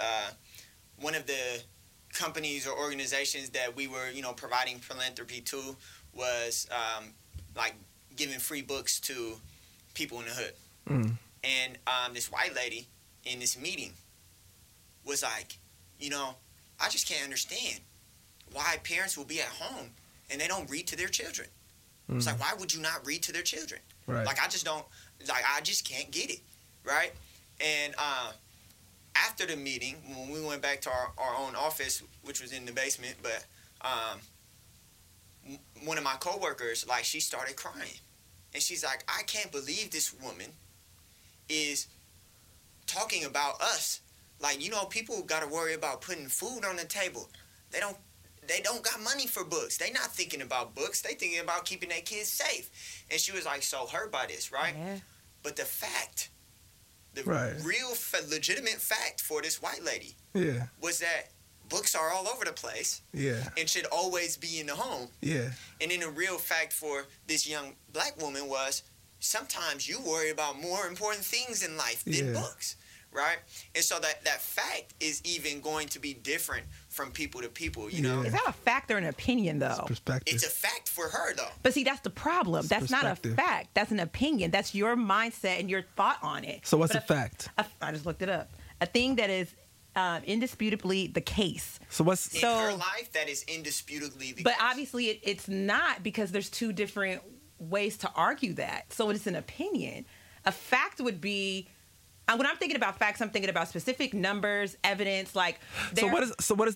companies or organizations that we were, you know, providing philanthropy to was like giving free books to people in the hood. And this white lady in this meeting was like, you know, I just can't understand why parents will be at home and they don't read to their children. It's like, why would you not read to their children? Right. Like, I just can't get it, right? And after the meeting, when we went back to our own office, which was in the basement, but one of my coworkers, like, she started crying. And she's like, I can't believe this woman is talking about us. Like, you know, people got to worry about putting food on the table. They don't got money for books. They not thinking about books. They thinking about keeping their kids safe. And she was like so hurt by this, right? Yeah. But the fact, the Right. real legitimate fact for this white lady Yeah. was that books are all over the place Yeah. and should always be in the home. Yeah. And then the real fact for this young black woman was sometimes you worry about more important things in life than Yeah. books, right? And so that fact is even going to be different from people to people, you know? Yeah. Is that a fact or an opinion, though? Perspective. It's a fact for her, though. But see, that's the problem. That's not a perspective. fact. That's an opinion. That's your mindset and your thought on it. So what's But a fact? I just looked it up. A thing that is indisputably the case. So what's In So- her life, that is indisputably the But case. obviously, it's not, because there's two different ways to argue that. So it's an opinion. A fact would be, when I'm thinking about facts, I'm thinking about specific numbers, evidence. Like, so what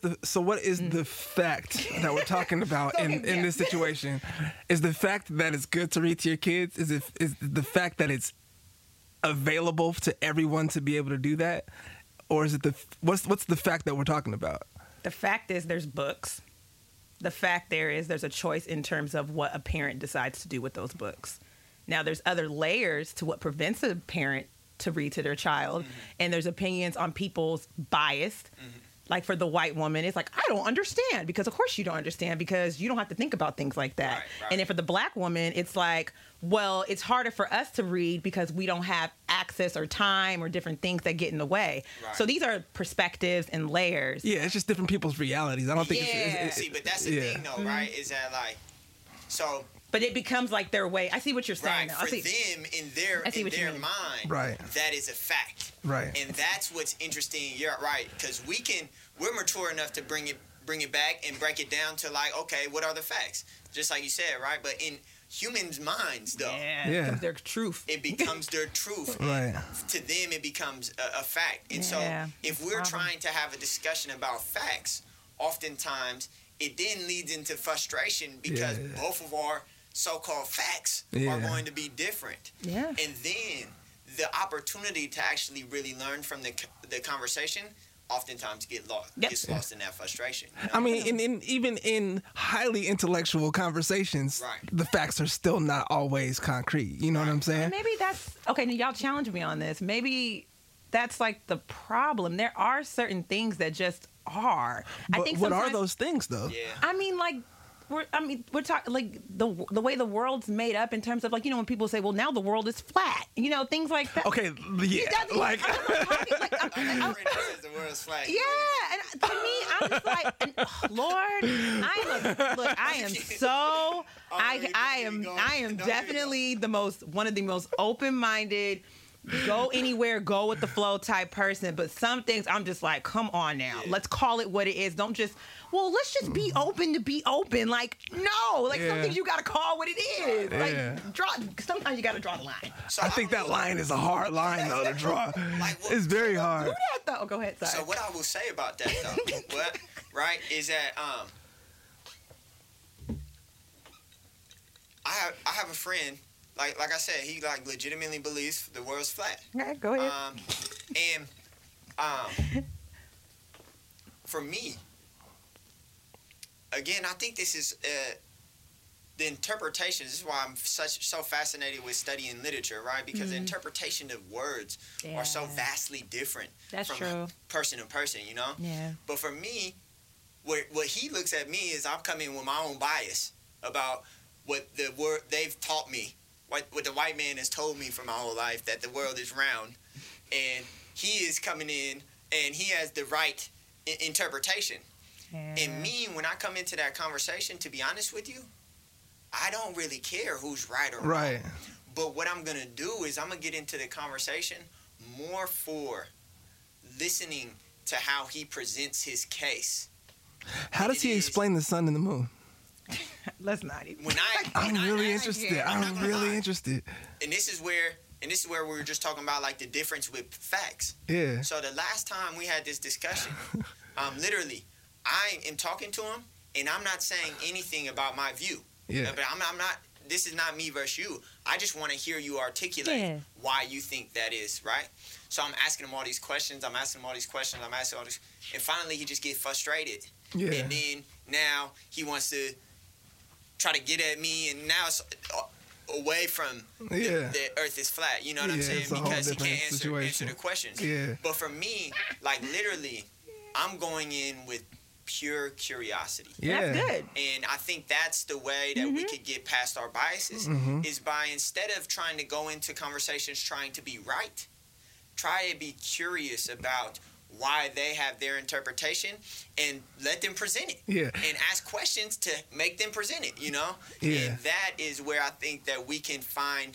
is the fact that we're talking about in this situation? Is the fact that it's good to read to your kids? Is the fact that it's available to everyone to be able to do that? Or is it what's the fact that we're talking about? The fact is there's books. The fact there's a choice in terms of what a parent decides to do with those books. Now, there's other layers to what prevents a parent to read to their child, and there's opinions on people's bias. Like for the white woman, it's like, I don't understand, because of course you don't understand, because you don't have to think about things like that. Right. And then for the black woman, it's like, well, it's harder for us to read because we don't have access or time or different things that get in the way. Right. So these are perspectives and layers. Yeah, it's just different people's realities. I don't think it's See, but that's the thing, though, right? Is that, like, so... But it becomes like their way. I see what you're saying. Right, now. I for see. them, in their I see what you mean. mind, Right. that is a fact. Right. And that's what's interesting. You're right, because we're mature enough to bring it back and break it down to, like, okay, what are the facts? Just like you said, right? But in humans' minds, though, Yeah, Yeah. it becomes their truth. it becomes their truth. Right. To them, it becomes a fact. And Yeah, so if we're trying to have a discussion about facts, oftentimes it then leads into frustration because Yeah. both of our so-called facts Yeah. are going to be different. Yeah. And then the opportunity to actually really learn from the conversation oftentimes gets lost in that frustration. You know? I mean, even in highly intellectual conversations, Right. the facts are still not always concrete. You know what I'm saying? Maybe that's okay. Now y'all challenge me on this. Maybe that's like the problem. There are certain things that just are. But I think what are sometimes- those things, though? Yeah. I mean, like, we're talking like the way the world's made up in terms of, like, you know, when people say, well, now the world is flat, you know, things like that. Okay, yeah, like Everyone says the world's flat. Yeah, and to me, I'm just like, Lord, I am so, I am Don't even go. definitely one of the most open-minded, go anywhere, go with the flow type person. But some things I'm just like, come on now. Let's call it what it is. Don't just, let's just be open to be open. Like, no. Like, some things you got to call what it is. Like, sometimes you got to draw the line. So I think that line is a hard line, though, to draw. It's very hard. Do that, though. Go ahead, sorry. So what I will say about that, though, right, is that I have a friend, like I said, he like legitimately believes the world's flat. Okay, go ahead. For me, again, I think this is the interpretation. This is why I'm so fascinated with studying literature, right? Because the interpretation of words are so vastly different from person to person, you know? Yeah. But for me, what he looks at me is I'm coming with my own bias about what the word they've taught me, what the white man has told me for my whole life, that the world is round, and he is coming in and he has the right interpretation. Yeah. And me, when I come into that conversation, to be honest with you, I don't really care who's right or wrong. But what I'm gonna do is I'm gonna get into the conversation more for listening to how he presents his case. How does he explain the sun and the moon? Let's not even. I'm really interested. I'm really interested. And this is where we were just talking about like the difference with facts. Yeah. So the last time we had this discussion, literally, I am talking to him and I'm not saying anything about my view. Yeah. But I'm not. This is not me versus you. I just want to hear you articulate why you think that is, right? So I'm asking him all these questions. And finally he just gets frustrated. Yeah. And then now he wants to try to get at me, and now it's away from the earth is flat. You know what I'm saying? Because he can't answer the questions. Yeah. But for me, like literally, I'm going in with pure curiosity. Yeah. That's good. And I think that's the way that we could get past our biases is by, instead of trying to go into conversations trying to be right, try to be curious about why they have their interpretation and let them present it. Yeah. And ask questions to make them present it, you know? Yeah. And that is where I think that we can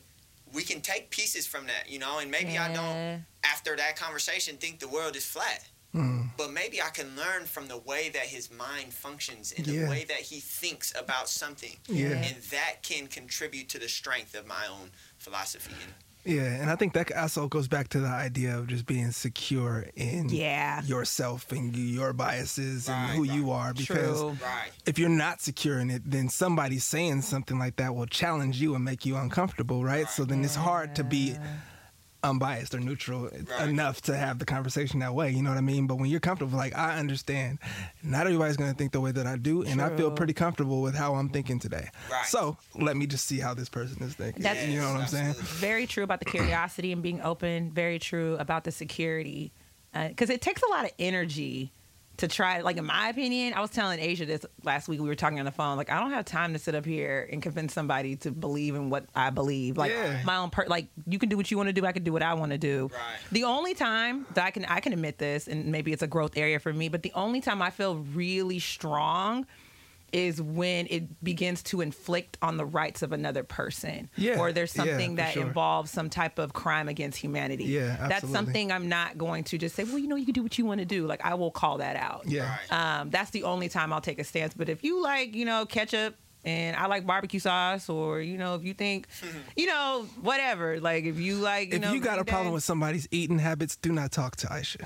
take pieces from that, you know? And maybe I don't, after that conversation, think the world is flat. But maybe I can learn from the way that his mind functions and the way that he thinks about something. Yeah. And that can contribute to the strength of my own philosophy. Yeah, and I think that also goes back to the idea of just being secure in Yeah. yourself and your biases and who you are. Because True. if you're not secure in it, then somebody saying something like that will challenge you and make you uncomfortable, right? So then it's hard to be unbiased or neutral enough to have the conversation that way, you know what I mean? But when you're comfortable, like, I understand not everybody's going to think the way that I do, and I feel pretty comfortable with how I'm thinking today. So let me just see how this person is thinking. That's, you know what I'm saying? Very true about the curiosity and being open. Very true about the security, because it takes a lot of energy to try. Like, in my opinion, I was telling Asia this last week. We were talking on the phone. Like, I don't have time to sit up here and convince somebody to believe in what I believe. Like, my own like, you can do what you want to do. I can do what I want to do. The only time that I can admit this, and maybe it's a growth area for me, but the only time I feel really strong is when it begins to inflict on the rights of another person. Or there's something that involves some type of crime against humanity. That's something I'm not going to just say, well, you know, you can do what you want to do. Like, I will call that out. That's the only time I'll take a stance. But if you like, you know, ketchup and I like barbecue sauce, or, you know, if you think, you know, whatever, like, if you like, you if know, you got a problem with somebody's eating habits, do not talk to Aisha.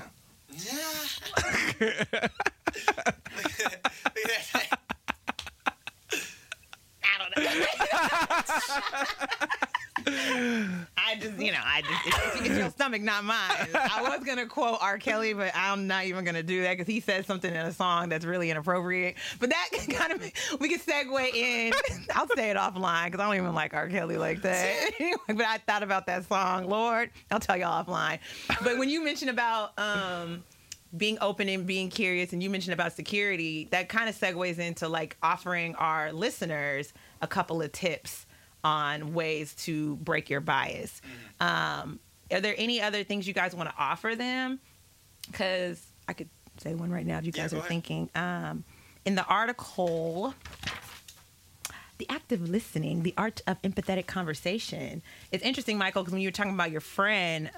It's your stomach, not mine. I was going to quote R. Kelly, but I'm not even going to do that because he said something in a song that's really inappropriate. But that kind of, we can segue in. I'll say it offline because I don't even like R. Kelly like that. But I thought about that song. Lord, I'll tell y'all offline. But when you mentioned about being open and being curious, and you mentioned about security, that kind of segues into like offering our listeners a couple of tips on ways to break your bias. Are there any other things you guys want to offer them? Because I could say one right now if you guys are thinking. In the article, the active listening, the art of empathetic conversation. It's interesting, Michael, because when you were talking about your friend,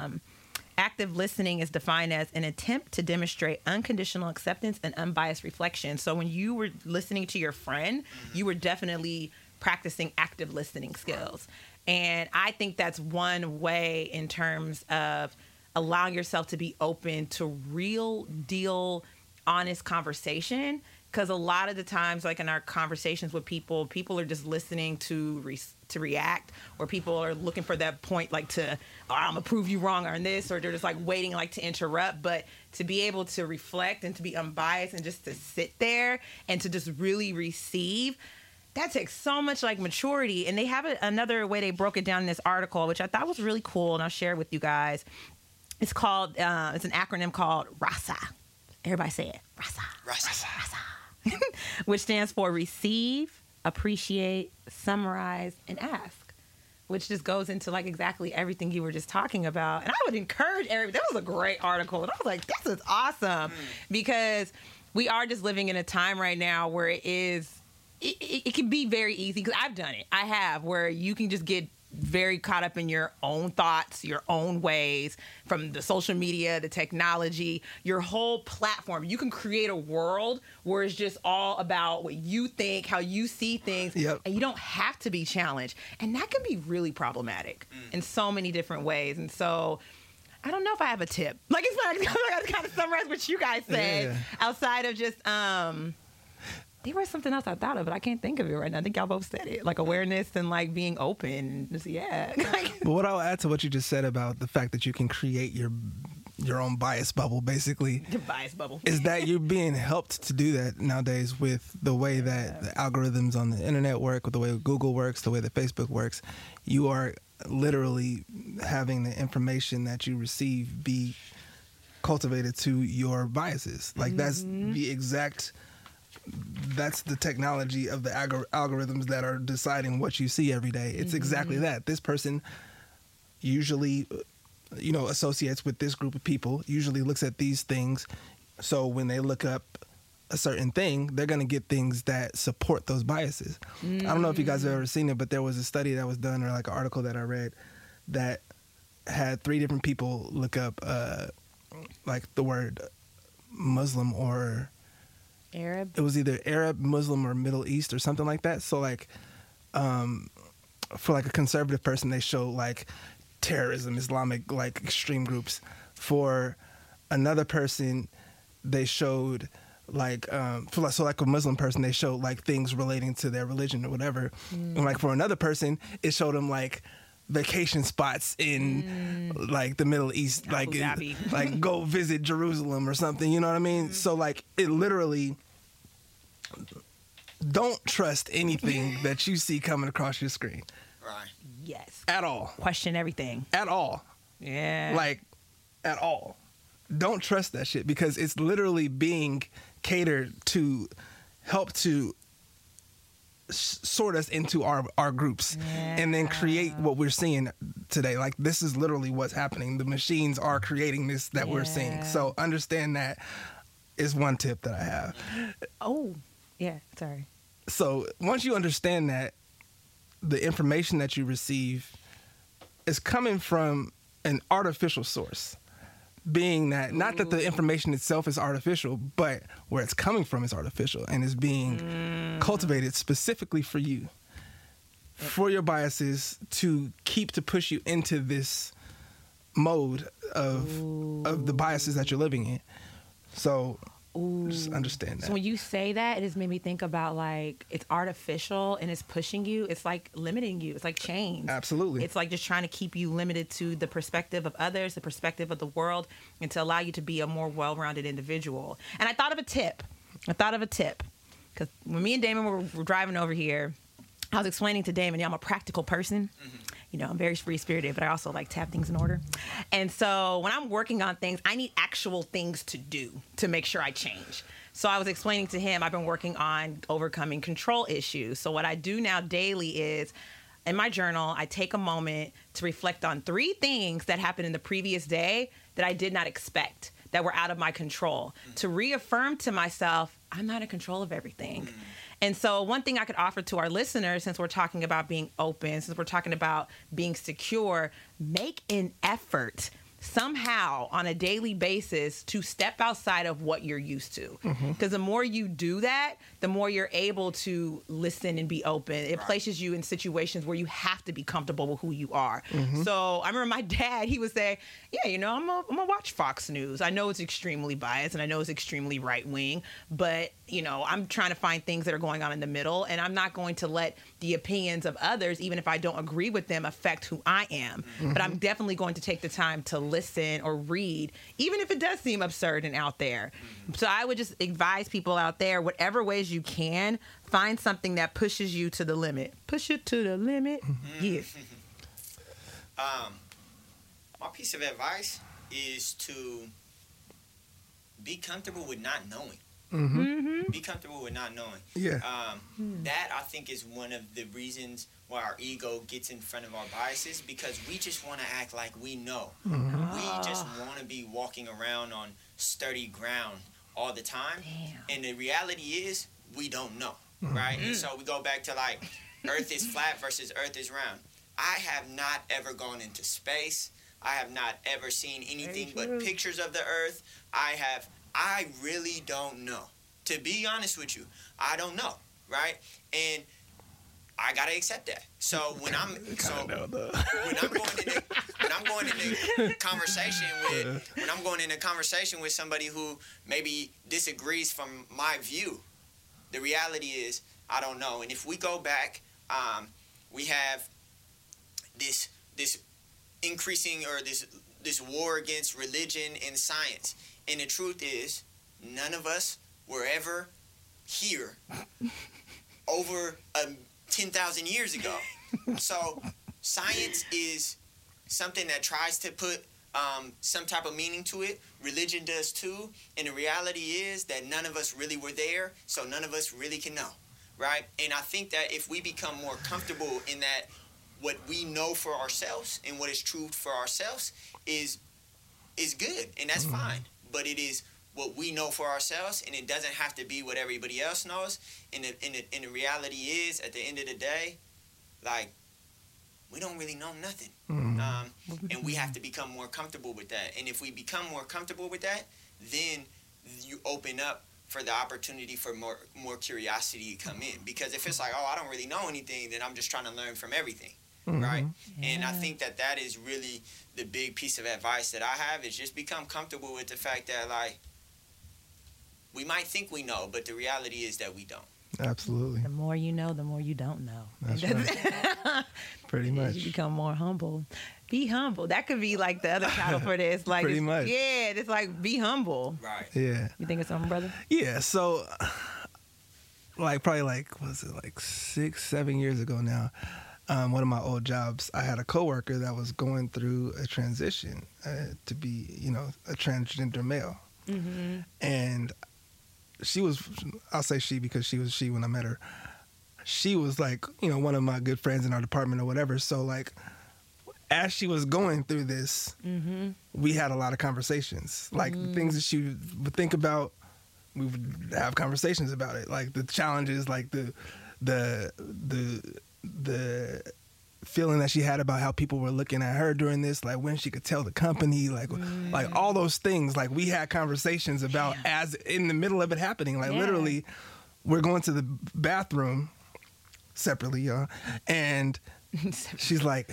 active listening is defined as an attempt to demonstrate unconditional acceptance and unbiased reflection. So when you were listening to your friend, you were definitely practicing active listening skills. And I think that's one way in terms of allowing yourself to be open to real deal, honest conversation. Because a lot of the times, like in our conversations with people are just listening to react, or people are looking for that point, like to, oh, I'm gonna prove you wrong on this, or they're just like waiting, like to interrupt. But to be able to reflect and to be unbiased and just to sit there and to just really receive, that takes so much like maturity. And they have another way they broke it down in this article, which I thought was really cool, and I'll share it with you guys. It's called, it's an acronym called RASA. Everybody say it, RASA. Rasa. RASA. Which stands for receive, appreciate, summarize, and ask, which just goes into like exactly everything you were just talking about. And I would encourage everybody. That was a great article. And I was like, this is awesome, because we are just living in a time right now where it can be very easy, because I've done it. I have, where you can just get very caught up in your own thoughts, your own ways, from the social media, the technology, your whole platform. You can create a world where it's just all about what you think, how you see things, Yep. and you don't have to be challenged. And that can be really problematic in so many different ways. And so I don't know if I have a tip. Like, it's not, I gotta kind of summarize what you guys said, Yeah. outside of just, there was something else I thought of, but I can't think of it right now. I think y'all both said it, like awareness and like being open. Just, yeah. But what I'll add to what you just said about the fact that you can create your own bias bubble, basically, The bias bubble. is that you're being helped to do that nowadays with the way that the algorithms on the internet work, with the way Google works, the way that Facebook works. You are literally having the information that you receive be cultivated to your biases. Like that's the technology of the algorithms that are deciding what you see every day. It's exactly that. This person usually, associates with this group of people, usually looks at these things. So when they look up a certain thing, they're going to get things that support those biases. I don't know if you guys have ever seen it, but there was a study that was done, or like an article that I read, that had 3 different people look up like the word Muslim, or Arab. it was either Arab, Muslim, or Middle East or something like that. So like, for like a conservative person, they show like terrorism, Islamic like extreme groups. For another person, they showed like, so like a Muslim person, they showed like things relating to their religion or whatever. And like for another person, it showed them like vacation spots in like the Middle East, like Abu Dhabi. like go visit Jerusalem or something, you know what I mean? So like it literally, don't trust anything that you see coming across your screen Right. Yes. at all. Question everything. At all. Yeah. Like at all. Don't trust that shit, because it's literally being catered to help to sort us into our groups, and then create what we're seeing today. Like this is literally what's happening. The machines are creating this that we're seeing. Yeah. So understand that is one tip that I have. Oh, yeah. Sorry. So once you understand that the information that you receive is coming from an artificial source, being that not that the information itself is artificial, but where it's coming from is artificial and is being cultivated specifically for you, for your biases, to push you into this mode of the biases that you're living in. So just understand that. So when you say that, it has made me think about like it's artificial and it's pushing you. It's like limiting you. It's like chains. Absolutely. It's like just trying to keep you limited to the perspective of others, the perspective of the world, and to allow you to be a more well-rounded individual. And I thought of a tip. Because when me and Damon were driving over here, I was explaining to Damon, I'm a practical person. I'm very free-spirited, but I also like to have things in order. And so when I'm working on things, I need actual things to do to make sure I change. So I was explaining to him, I've been working on overcoming control issues. So what I do now daily is, in my journal, I take a moment to reflect on 3 things that happened in the previous day that I did not expect, that were out of my control, to reaffirm to myself, I'm not in control of everything. And so one thing I could offer to our listeners, since we're talking about being open, since we're talking about being secure, make an effort somehow on a daily basis to step outside of what you're used to. Because the more you do that, the more you're able to listen and be open. It places you in situations where you have to be comfortable with who you are. So I remember my dad, he would say, yeah, you know, I'm gonna watch Fox News. I know it's extremely biased and I know it's extremely right wing, but you know, I'm trying to find things that are going on in the middle, and I'm not going to let the opinions of others, even if I don't agree with them, affect who I am. But I'm definitely going to take the time to listen or read, even if it does seem absurd and out there. So I would just advise people out there, whatever ways you can, find something that pushes you to the limit. Push it to the limit. Yeah. My piece of advice is to be comfortable with not knowing. Be comfortable with not knowing. Yeah. That, I think, is one of the reasons why our ego gets in front of our biases, because we just want to act like we know. We just want to be walking around on sturdy ground all the time. And the reality is, we don't know, right? And so we go back to, like, Earth is flat versus Earth is round. I have not ever gone into space. I have not ever seen anything but pictures of the Earth. I really don't know. To be honest with you, I don't know, right? And I gotta accept that. So when I'm going into conversation with somebody who maybe disagrees from my view, the reality is I don't know. And if we go back, we have this increasing, or this war against religion and science. And the truth is, none of us were ever here over 10,000 years ago. So science is something that tries to put some type of meaning to it. Religion does too. And the reality is that none of us really were there, so none of us really can know, right? And I think that if we become more comfortable in that, what we know for ourselves and what is true for ourselves is good, and that's fine. But it is what we know for ourselves, and it doesn't have to be what everybody else knows. And the reality is, at the end of the day, like, we don't really know nothing. And we have to become more comfortable with that. And if we become more comfortable with that, then you open up for the opportunity for more curiosity to come in. Because if it's like, oh, I don't really know anything, then I'm just trying to learn from everything. Right? Yeah. And I think that is really the big piece of advice that I have, is just become comfortable with the fact that, like, we might think we know, but the reality is that we don't. Absolutely. The more you know, the more you don't know. That's right. Pretty much. You become more humble. Be humble. That could be like the other title for this. Like, pretty much. Yeah, it's like, be humble. Right. Yeah. You think of something, brother? Yeah. So, probably 6-7 years ago now, one of my old jobs, I had a coworker that was going through a transition to be, a transgender male. And she was, I'll say she because she was she when I met her. She was like, one of my good friends in our department or whatever. So, like, as she was going through this, we had a lot of conversations. Like, the things that she would think about, we would have conversations about it. Like, the challenges, like the feeling that she had about how people were looking at her during this, like when she could tell the company, like all those things, like we had conversations about as in the middle of it happening, like literally we're going to the bathroom separately, y'all, and she's like,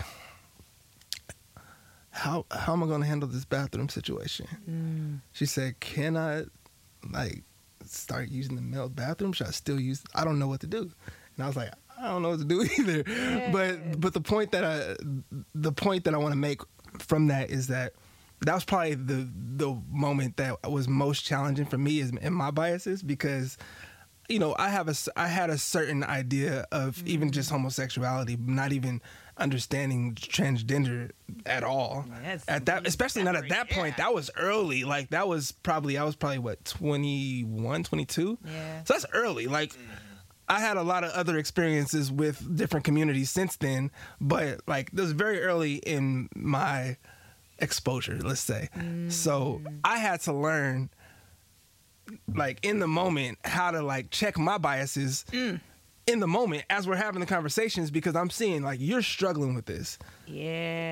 how am I going to handle this bathroom situation? She said, can I start using the male bathroom? Should I still use, I don't know what to do. And I was like, I don't know what to do either. Yeah. But the point that I want to make from that is that was probably the moment that was most challenging for me is in my biases, because I had a certain idea of even just homosexuality, not even understanding transgender at all. Yes, at that, especially not at that point. That was early. Like I was probably what, 21, 22. Yeah. So that's early. Like. I had a lot of other experiences with different communities since then, but like this was very early in my exposure, let's say. So I had to learn like in the moment how to like check my biases in the moment as we're having the conversations, because I'm seeing like you're struggling with this. Yeah.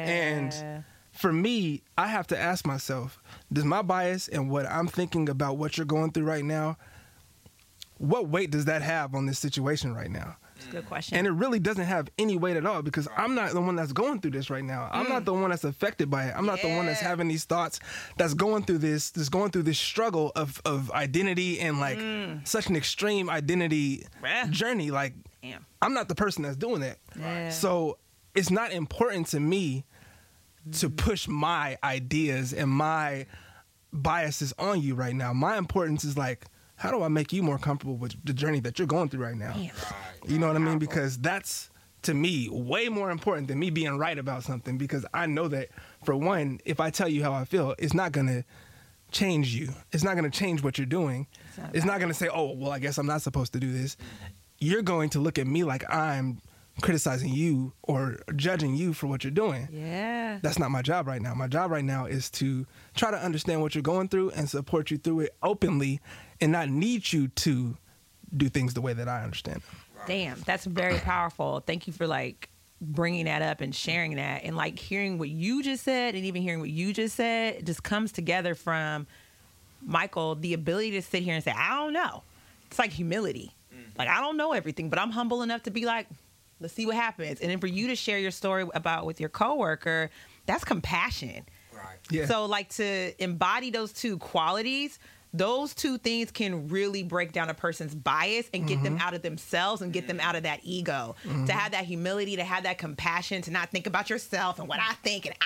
And for me, I have to ask myself, does my bias and what I'm thinking about what you're going through right now, what weight does that have on this situation right now? That's a good question. And it really doesn't have any weight at all, because I'm not the one that's going through this right now. I'm not the one that's affected by it. I'm not the one that's having these thoughts, that's going through this struggle of identity and like such an extreme identity journey. Like, Damn. I'm not the person that's doing that. Yeah. So it's not important to me to push my ideas and my biases on you right now. My importance is like, how do I make you more comfortable with the journey that you're going through right now? Damn. You know what I mean? Because that's, to me, way more important than me being right about something, because I know that, for one, if I tell you how I feel, it's not going to change you. It's not going to change what you're doing. It's not going to say, oh, well, I guess I'm not supposed to do this. You're going to look at me like I'm criticizing you or judging you for what you're doing. Yeah. That's not my job right now. My job right now is to try to understand what you're going through and support you through it openly, and not need you to do things the way that I understand them. Damn, that's very powerful. Thank you for like bringing that up and sharing that, and like hearing what you just said, and even hearing what you just said, it just comes together from Michael, the ability to sit here and say, I don't know. It's like humility. Like, I don't know everything, but I'm humble enough to be like, let's see what happens. And then for you to share your story about with your coworker, that's compassion. Right. Yeah. So like to embody those two qualities, those two things can really break down a person's bias and get them out of themselves and get them out of that ego. To have that humility, to have that compassion, to not think about yourself and what I think and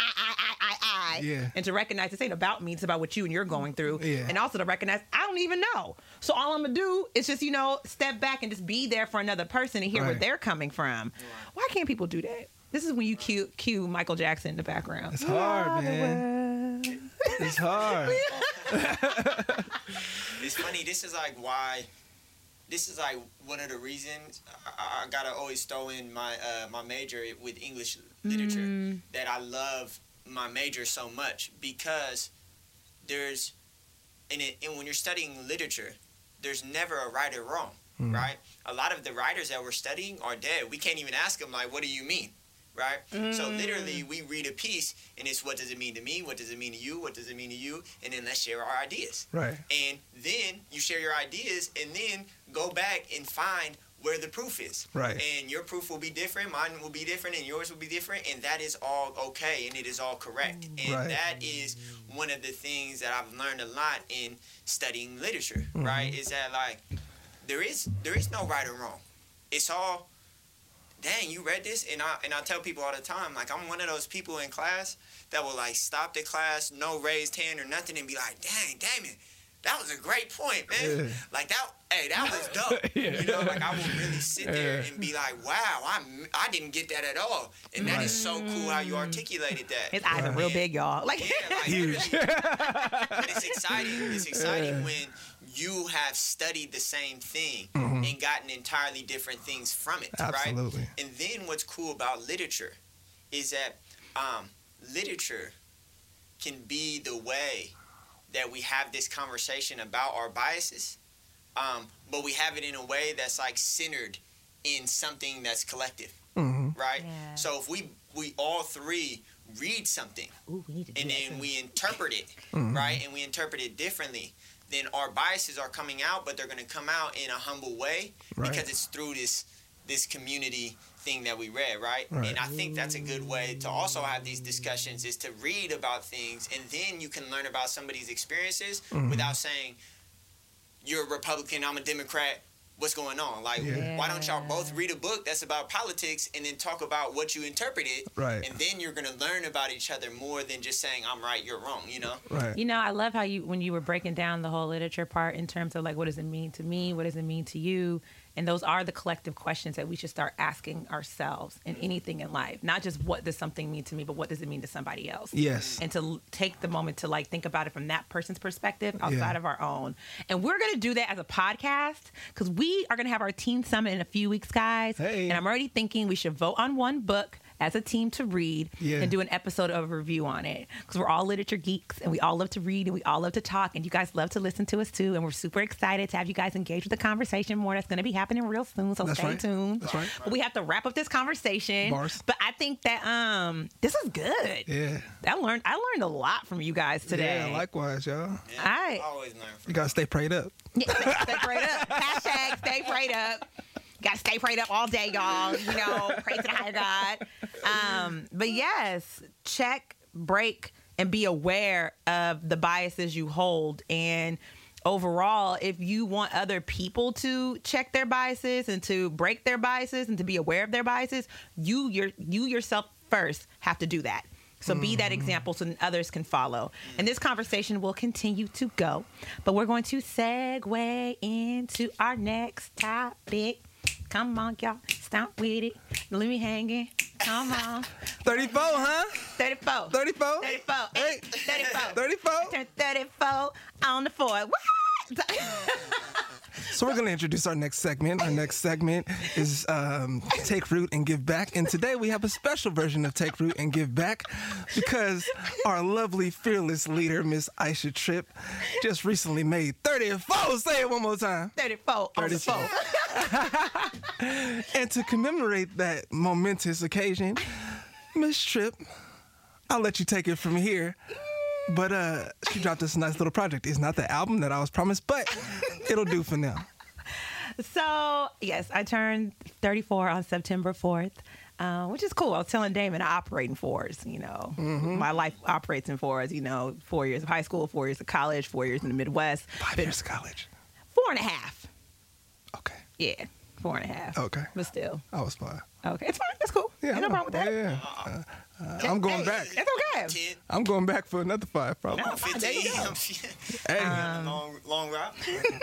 I. Yeah. And to recognize this ain't about me, it's about what you and you're going through. Yeah. And also to recognize I don't even know. So all I'm gonna do is just, step back and just be there for another person and hear where Right. they're coming from. Why can't people do that? This is when you cue Michael Jackson in the background. It's hard, man. It's hard. It's funny. This is like one of the reasons I gotta always throw in my my major with English literature, that I love my major so much, because there's and when you're studying literature, there's never a right or wrong, right? A lot of the writers that we're studying are dead. We can't even ask them like, what do you mean? Right? So literally we read a piece and it's, what does it mean to me? What does it mean to you? What does it mean to you? And then let's share our ideas. Right. And then you share your ideas and then go back and find where the proof is. Right. And your proof will be different, mine will be different, and yours will be different, and that is all okay, and it is all correct. And Right. that is one of the things that I've learned a lot in studying literature, right? Is that like there is no right or wrong. It's all, dang, you read this? And I tell people all the time, like, I'm one of those people in class that will like stop the class, no raised hand or nothing, and be like, dang, Damon, that was a great point, man. Yeah. Like that was dope. Yeah. Like I will really sit there and be like, wow, I didn't get that at all. And that is so cool how you articulated that. His eyes are real big, y'all. Like, Yeah, like Huge. but it's exciting. It's exciting when you have studied the same thing and gotten entirely different things from it, Absolutely. right? And then what's cool about literature is that literature can be the way that we have this conversation about our biases, but we have it in a way that's like centered in something that's collective, right? Yeah. So if we all three read something, ooh, we need to do and that then too. we interpret it, right? And we interpret it differently, then our biases are coming out, but they're going to come out in a humble way Right. because it's through this community thing that we read, right? Right. And I think that's a good way to also have these discussions, is to read about things, and then you can learn about somebody's experiences without saying, you're a Republican, I'm a Democrat, what's going on? Like, Yeah. why don't y'all both read a book that's about politics and then talk about what you interpreted, Right. and then you're going to learn about each other more than just saying, I'm right, you're wrong, you know? Right. I love how when you were breaking down the whole literature part in terms of like, what does it mean to me? What does it mean to you? And those are the collective questions that we should start asking ourselves in anything in life. Not just what does something mean to me, but what does it mean to somebody else? Yes. And to take the moment to like think about it from that person's perspective outside of our own. And we're going to do that as a podcast because we are going to have our teen summit in a few weeks, guys. Hey. And I'm already thinking we should vote on one book as a team to read and do an episode of a review on it, because we're all literature geeks and we all love to read and we all love to talk, and you guys love to listen to us too, and we're super excited to have you guys engage with the conversation more. That's going to be happening real soon, so stay tuned. That's right. But we have to wrap up this conversation. Bars. But I think that this is good. Yeah. I learned a lot from you guys today. Yeah, likewise, y'all. Yeah, All right. always learn from You gotta stay prayed up. Yeah, stay prayed up. Hashtag stay prayed up. Got to stay prayed up all day, y'all. You know, pray to the higher God. But yes, check, break, and be aware of the biases you hold. And overall, if you want other people to check their biases and to break their biases and to be aware of their biases, you yourself first have to do that. So be that example so that others can follow. And this conversation will continue to go. But we're going to segue into our next topic. Come on, y'all. Stop with it. Leave me hanging. Come on. 34, huh? 34. 34? 34. Hey. 34. 34? Turn 34 on the 4. What? So we're going to introduce our next segment. Our next segment is Take Root and Give Back. And today we have a special version of Take Root and Give Back because our lovely, fearless leader, Miss Aisha Tripp, just recently made 34. Say it one more time. 34 on the 4. And to commemorate that momentous occasion, Miss Tripp, I'll let you take it from here. But she dropped this nice little project. It's not the album that I was promised, but it'll do for now. So, yes, I turned 34 on September 4th, which is cool. I was telling Damon I operate in fours, you know. My life operates in fours, you know, 4 years of high school, 4 years of college, 4 years in the Midwest. 5 years of college. 4.5. Okay. Yeah, 4.5. Okay. But still. I was 5. Okay, it's fine. That's cool. Yeah, Ain't no problem with that. Yeah. I'm going back. That's okay. 10, I'm going back for another 5, probably. 15. Hey. Long route.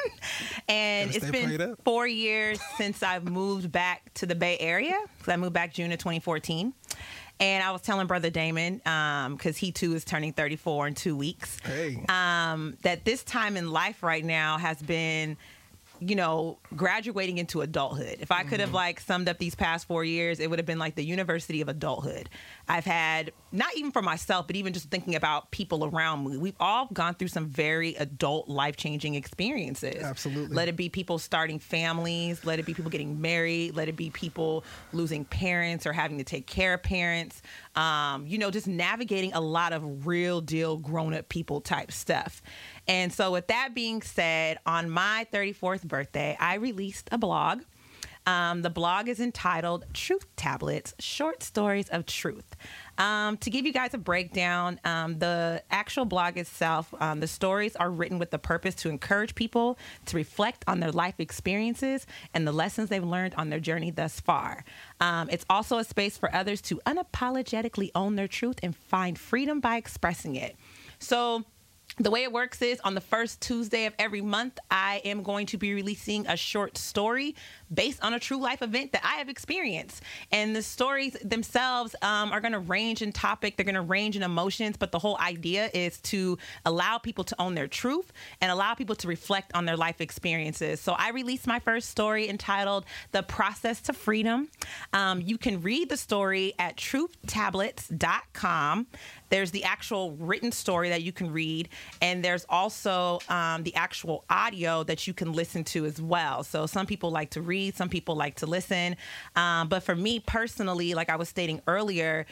And Gotta it's stay prayed been up. 4 years since I've moved back to the Bay Area, because I moved back June of 2014. And I was telling Brother Damon, because he too is turning 34 in 2 weeks, Hey. that this time in life right now has been, you know, graduating into adulthood. If I could have like summed up these past 4 years, it would have been like the university of adulthood. I've had, not even for myself, but even just thinking about people around me, we've all gone through some very adult life-changing experiences. Absolutely. Let it be people starting families, let it be people getting married, let it be people losing parents or having to take care of parents. You know, just navigating a lot of real deal grown-up people type stuff. And so with that being said, on my 34th birthday, I released a blog. The blog is entitled Truth Tablets, Short Stories of Truth. To give you guys a breakdown, the actual blog itself, the stories are written with the purpose to encourage people to reflect on their life experiences and the lessons they've learned on their journey thus far. It's also a space for others to unapologetically own their truth and find freedom by expressing it. So the way it works is on the first Tuesday of every month, I am going to be releasing a short story based on a true life event that I have experienced. And the stories themselves are going to range in topic. They're going to range in emotions. But the whole idea is to allow people to own their truth and allow people to reflect on their life experiences. So I released my first story entitled The Process to Freedom. You can read the story at truthtablets.com. There's the actual written story that you can read, and there's also the actual audio that you can listen to as well. So some people like to read, some people like to listen. But for me personally, like I was stating earlier,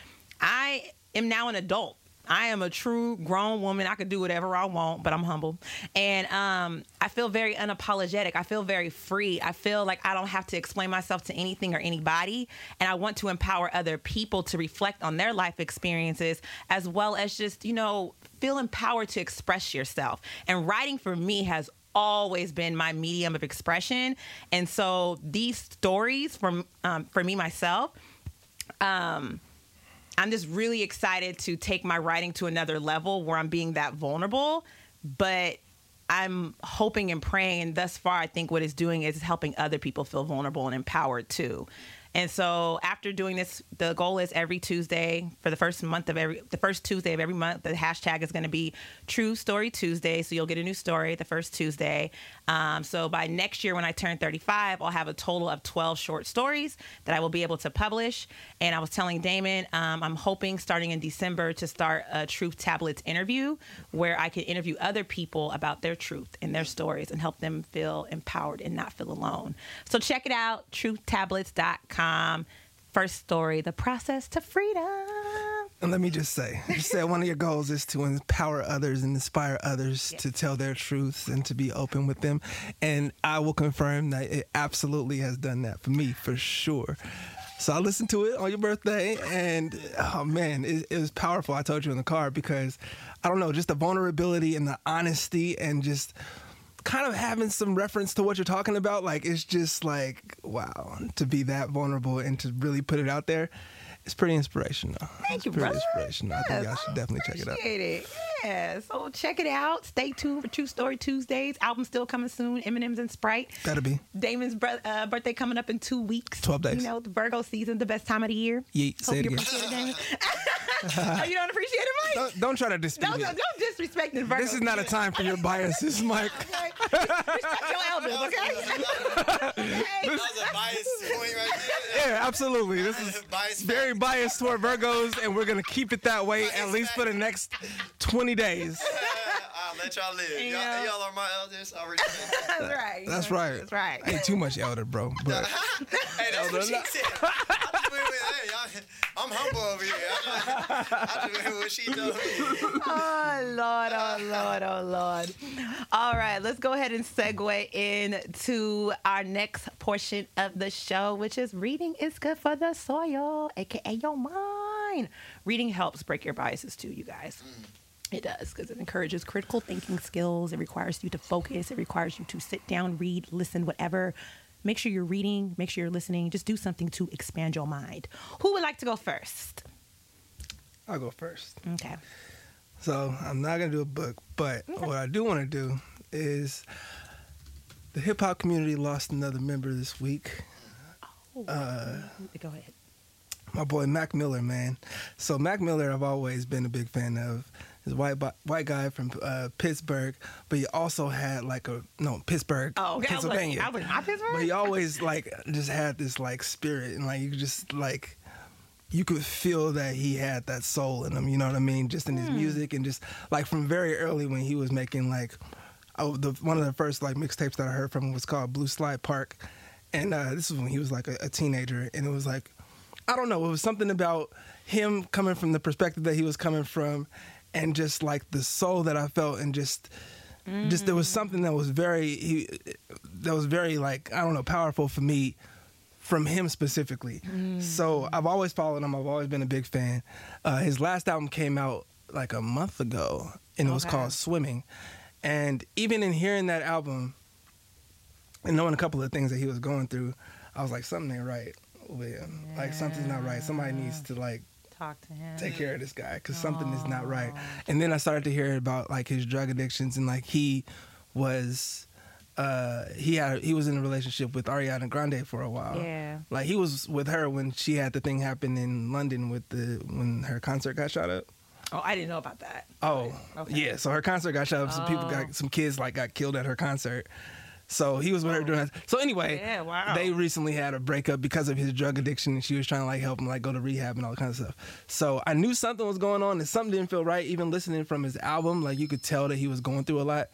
I am now an adult. I am a true grown woman. I can do whatever I want, but I'm humble. And I feel very unapologetic. I feel very free. I feel like I don't have to explain myself to anything or anybody. And I want to empower other people to reflect on their life experiences, as well as just, you know, feel empowered to express yourself. And writing for me has always been my medium of expression. And so these stories for me myself, I'm just really excited to take my writing to another level where I'm being that vulnerable, but I'm hoping and praying, and thus far I think what it's doing is helping other people feel vulnerable and empowered too. And so after doing this, the goal is every Tuesday for the first Tuesday of every month, the hashtag is going to be True Story Tuesday. So you'll get a new story the first Tuesday. So by next year, when I turn 35, I'll have a total of 12 short stories that I will be able to publish. And I was telling Damon, I'm hoping starting in December to start a Truth Tablets interview where I can interview other people about their truth and their stories and help them feel empowered and not feel alone. So check it out, truthtablets.com. First story, The Process to Freedom. And let me just say, you said one of your goals is to empower others and inspire others to tell their truths and to be open with them. And I will confirm that it absolutely has done that for me, for sure. So I listened to it on your birthday, and oh man, it was powerful. I told you in the car because, I don't know, just the vulnerability and the honesty and just kind of having some reference to what you're talking about. Like, it's just like, wow, to be that vulnerable and to really put it out there. It's pretty inspirational. Thank you, pretty brother. inspirational. I think y'all should definitely check it out. Appreciate it. Yeah, so check it out. Stay tuned for True Story Tuesdays. Album still coming soon. M&M's and Sprite. That'll be. Damon's birthday coming up in 2 weeks. 12 days. You know, the Virgo season, the best time of the year. Yeet, say Hope it you again. appreciate it, Damon. Oh, you don't appreciate it, Mike? Don't try to dispute Don't it. disrespect the Virgo. This is not a time for your biases, Mike. Okay? Respect your elders, okay? That was a biased point right there. Yeah, absolutely. This is Biased very fact. biased toward Virgos, and we're going to keep it that way at least for the next 20 days. I'll let y'all live. You Y'all, know. y'all are my elders. I respect it. That's right. That's right. That's right. I ain't too much elder, bro. But Hey, that's what she said. Hey, I'm humble over here. I just remember what she told me. Oh, Lord, oh, Lord, oh, Lord. All right, let's go ahead and segue into our next portion of the show, which is Reading is Good for the Soil, a.k.a. your mind. Reading helps break your biases too, you guys. It does, because it encourages critical thinking skills. It requires you to focus. It requires you to sit down, read, listen, whatever. Make sure you're reading. Make sure you're listening. Just do something to expand your mind. Who would like to go first? I'll go first. Okay. So I'm not going to do a book, but what I do want to do is the hip hop community lost another member this week. Go ahead. My boy Mac Miller, man. So Mac Miller, I've always been a big fan of. He's a white guy from Pittsburgh, but he also had Pittsburgh, Oh, okay. Pennsylvania. I was not Pittsburgh. But he always just had this spirit, and you just you could feel that he had that soul in him. You know what I mean? Just in his music, and just from very early when he was making one of the first mixtapes that I heard from him was called Blue Slide Park, and this was when he was a teenager, and it was I don't know, it was something about him coming from the perspective that he was coming from, and just the soul that I felt, and just there was something that was very I don't know, powerful for me from him specifically. So I've always followed him. I've always been a big fan. His last album came out a month ago, and it was called Swimming. And even in hearing that album and knowing a couple of things that he was going through, I was like, something ain't right with him. Something's not right. Somebody needs to Talk to him. take care of this guy, because something is not right. And then I started to hear about his drug addictions, and he was he was in a relationship with Ariana Grande for a while. Yeah. He was with her when she had the thing happen in London when her concert got shot up. Oh, I didn't know about that. Oh, Okay. yeah. So her concert got shot up. Some kids got killed at her concert. So he was with her doing that. So anyway, Yeah, wow. they recently had a breakup because of his drug addiction, and she was trying to help him go to rehab and all that kind of stuff. So I knew something was going on, and something didn't feel right. Even listening from his album, you could tell that he was going through a lot.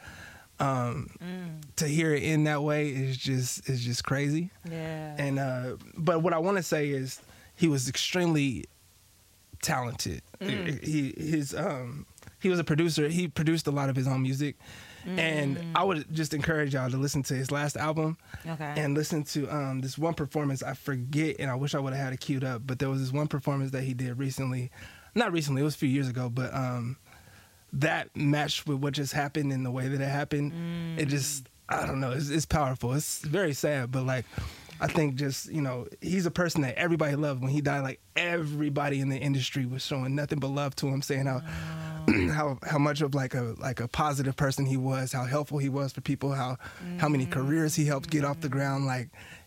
To hear it in that way is just crazy. Yeah. And but what I want to say is he was extremely talented. He was a producer. He produced a lot of his own music. And I would just encourage y'all to listen to his last album. Okay. And listen to this one performance. I forget, and I wish I would have had it queued up, but there was this one performance that he did recently. Not recently, it was a few years ago, but that matched with what just happened and the way that it happened. It just, I don't know, it's powerful. It's very sad, but I think just, he's a person that everybody loved. When he died, everybody in the industry was showing nothing but love to him, saying how much of a positive person he was, how helpful he was for people, how many careers he helped get off the ground.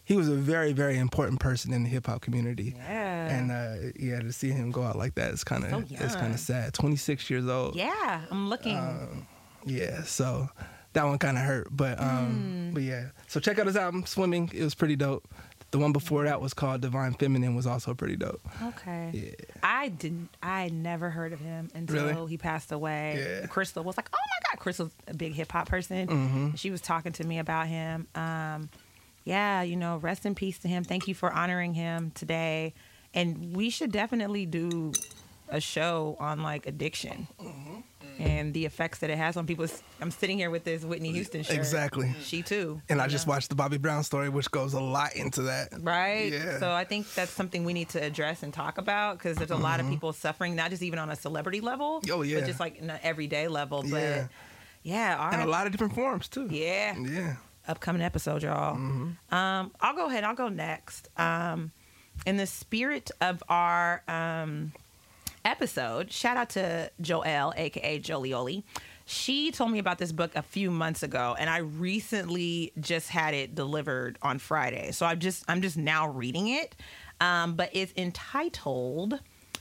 he was a very, very important person in the hip hop community. Yeah. And to see him go out like that is kind of So it's kind young. of sad. 26 years old. Yeah, I'm looking. Yeah, so that one kind of hurt, but yeah. So check out his album Swimming. It was pretty dope. The one before that was called Divine Feminine, was also pretty dope. Okay. Yeah. I never heard of him until Really? he passed away. Yeah. Crystal was like, oh my God. Crystal's a big hip hop person. Mm-hmm. She was talking to me about him. Yeah, rest in peace to him. Thank you for honoring him today. And we should definitely do a show on like addiction and the effects that it has on people. I'm sitting here with this Whitney Houston shirt. Exactly. She too. And I just watched the Bobby Brown story, which goes a lot into that. Right. Yeah. So I think that's something we need to address and talk about, because there's a lot of people suffering, not just even on a celebrity level, Oh, yeah. but just like in an everyday level. Yeah. But yeah, all And right. a lot of different forms, too. Yeah. Yeah. Upcoming episode, y'all. I'll go ahead. I'll go next. In the spirit of our episode, shout out to Joelle, aka Jolioli. She told me about this book a few months ago, and I recently just had it delivered on Friday. So I'm just now reading it. But it's entitled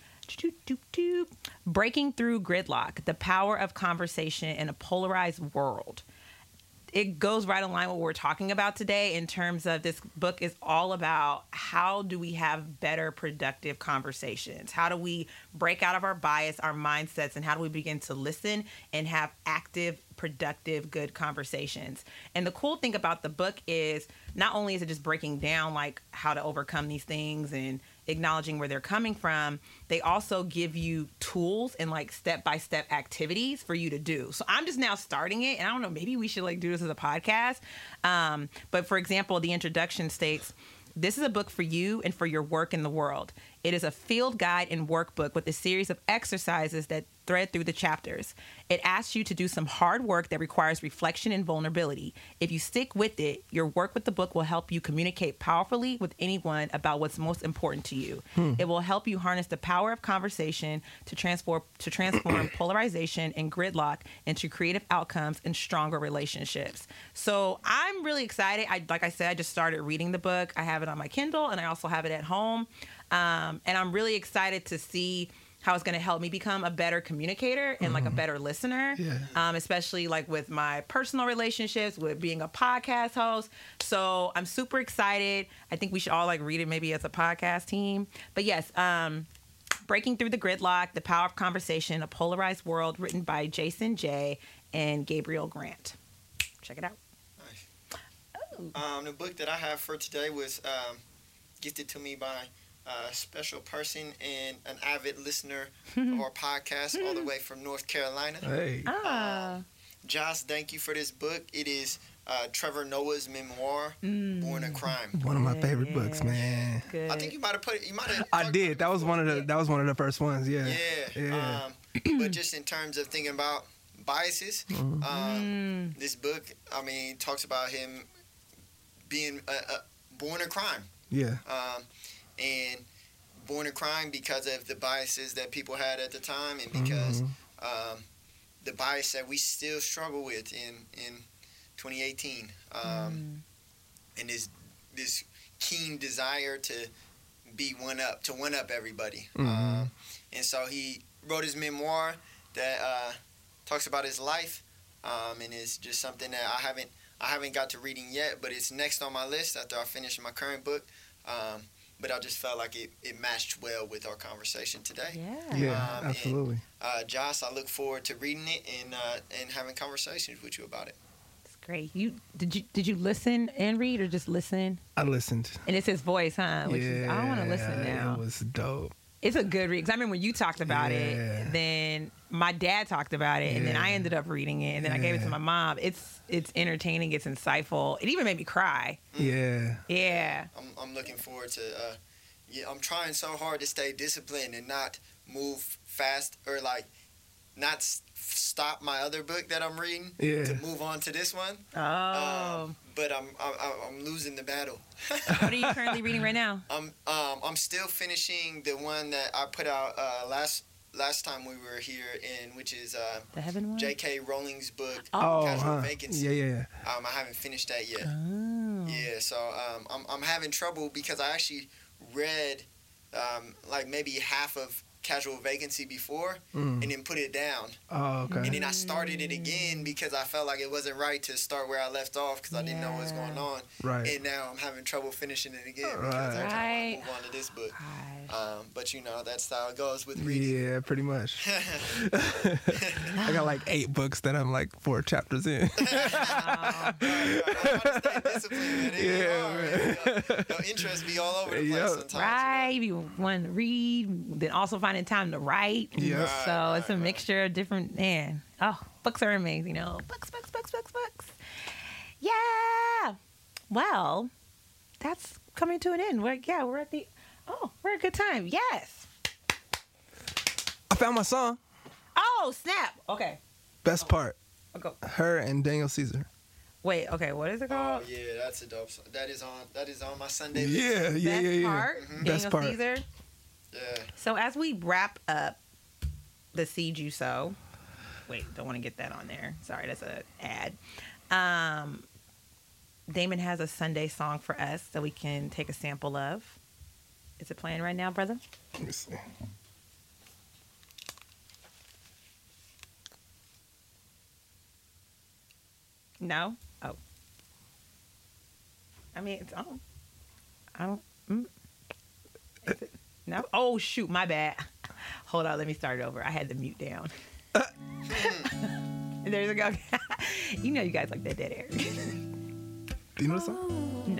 Breaking Through Gridlock: The Power of Conversation in a Polarized World. It goes right in line with what we're talking about today, in terms of this book is all about how do we have better, productive conversations? How do we break out of our bias, our mindsets, and how do we begin to listen and have active, productive, good conversations? And the cool thing about the book is not only is it just breaking down like how to overcome these things and acknowledging where they're coming from, they also give you tools and like step-by-step activities for you to do. So I'm just now starting it, and I don't know, maybe we should like do this as a podcast. But for example, the introduction states, this is a book for you and for your work in the world. It is a field guide and workbook with a series of exercises that thread through the chapters. It asks you to do some hard work that requires reflection and vulnerability. If you stick with it, your work with the book will help you communicate powerfully with anyone about what's most important to you. It will help you harness the power of conversation to transform polarization and gridlock into creative outcomes and stronger relationships. So I'm really excited. Like I said, I just started reading the book. I have it on my Kindle, and I also have it at home. And I'm really excited to see how it's going to help me become a better communicator and like a better listener, especially like with my personal relationships, with being a podcast host. So I'm super excited. I think we should all like read it maybe as a podcast team. But yes, Breaking Through the Gridlock: The Power of Conversation, A Polarized World, written by Jason J. and Gabriel Grant. Check it out. Nice. The book that I have for today was gifted to me by a special person and an avid listener of our podcast all the way from North Carolina. Hey. Josh, thank you for this book. It is Trevor Noah's memoir, Born a Crime. One of my favorite books, man. Good. I think you might have put it. You might have. I did. That was one of the first ones. Yeah. Yeah. But just in terms of thinking about biases, this book, I mean, talks about him being born a crime. Yeah. And born a crime because of the biases that people had at the time, and because the bias that we still struggle with in 2018, and this keen desire to be one up everybody. And so he wrote his memoir that talks about his life, and it's just something that I haven't got to reading yet, but it's next on my list after I finish my current book. But I just felt like it matched well with our conversation today. Yeah, absolutely. And, Josh, I look forward to reading it and having conversations with you about it. It's great. Did you listen and read, or just listen? I listened. And it's his voice, huh? Which is, I want to listen now. It was dope. It's a good read. 'Cause I remember when you talked about it, then my dad talked about it, and then I ended up reading it, and then I gave it to my mom. It's entertaining. It's insightful. It even made me cry. Yeah. Yeah. I'm looking forward to. I'm trying so hard to stay disciplined and not move fast, or like not stop my other book that I'm reading to move on to this one. Oh. But I'm losing the battle. What are you currently reading right now? I'm still finishing the one that I put out last time we were here, which is The Heaven one? J.K. Rowling's book, Oh, Casual Vacancy. Yeah. I haven't finished that yet. Oh. Yeah. Yeah, so I'm having trouble because I actually read like maybe half of Casual Vacancy before and then put it down. Oh, okay. And then I started it again because I felt like it wasn't right to start where I left off because I didn't know what was going on. Right. And now I'm having trouble finishing it again because I kind of move on to this book. But you know, that's how it goes with reading. Yeah, pretty much. I got like 8 books that I'm like 4 chapters in. Your interest be all over the place sometimes. Right, you want to read, then also finding time to write. Yeah. So it's a mixture of different, man. Oh, books are amazing. Books. Yeah. Well, that's coming to an end. We're at a good time. Yes. I found my song. Oh, snap. Okay. Best part. I'll go. Her and Daniel Caesar. Wait, okay, what is it called? Oh yeah, that's a dope song. That is on my Sunday list. Yeah. Best part, Daniel Best part. Caesar. Yeah. So as we wrap up the Seed You Sow, wait, don't want to get that on there. Sorry, that's an ad. Damon has a Sunday song for us that we can take a sample of. Is it playing right now, brother? Let me see. No? Oh. I mean, it's on. I don't. Is it? No? Oh, shoot, my bad. Hold on, let me start it over. I had the mute down. There's a go. You know you guys like that dead air. Do you know the song? No.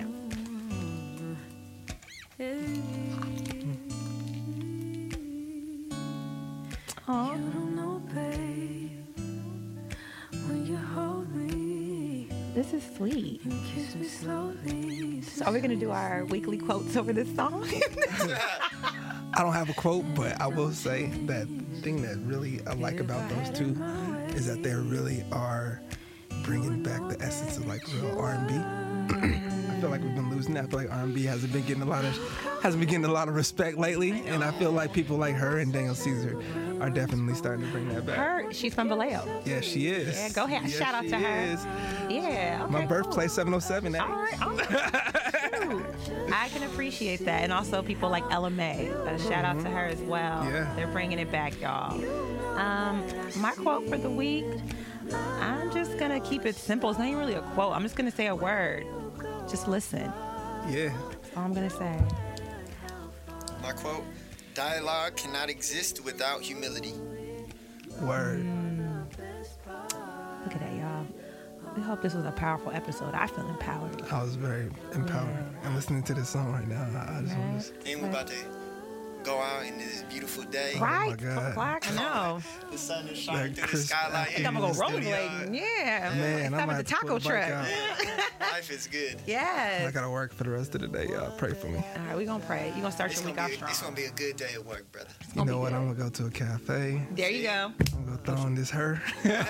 Oh. You don't know, babe, when you hold me, This is sweet. you kiss me slowly. So are we going to do our weekly quotes over this song? I don't have a quote, but I will say that thing that really I like about those two is that they really are bringing back the essence of like real R&B. I feel like we've been losing that. I feel like R&B hasn't been getting a lot of respect lately, and I feel like people like her and Daniel Caesar are definitely starting to bring that back. She's from Vallejo. Yeah, she is. Yeah, go ahead. Shout out to her. Is. Yeah. Okay, My cool. birthplace 707. All right. Shoot. I can appreciate that. And also people like Ella May. Shout out to her as well. Yeah. They're bringing it back, y'all. My quote for the week, I'm just going to keep it simple. It's not even really a quote. I'm just going to say a word. Just listen. Yeah. That's all I'm going to say. My quote: dialogue cannot exist without humility. Word. Look at that, y'all. We hope this was a powerful episode. I feel empowered. I was very empowered. And listening to this song right now, I just want to... And we're about to go out in this beautiful day. Right? God. 12 o'clock? I know. The sun is shining That through the crisp skylight. I think I'm going to go rollerblading. Yeah. Man, Stop I'm at the taco truck. Life is good. I Yes. gotta work for the rest of the day, y'all. Pray for me. All right, we're going to pray. You're going to start It's your week gonna, off be, strong. it's gonna be a good day at work, brother. You know what? I'm gonna go to a cafe. There you go. I'm gonna throw on this her.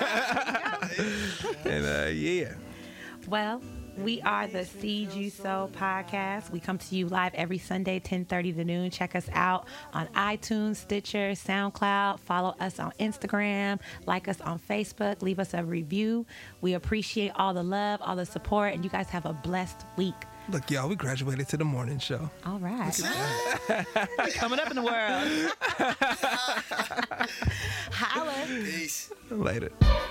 And yeah. Well, we are the Seed You Sow podcast. We come to you live every Sunday, 10:30 to noon. Check us out on iTunes, Stitcher, SoundCloud. Follow us on Instagram. Like us on Facebook. Leave us a review. We appreciate all the love, all the support, and you guys have a blessed week. Look, y'all, we graduated to the morning show. All right. Coming up in the world. Holla. Peace. Later.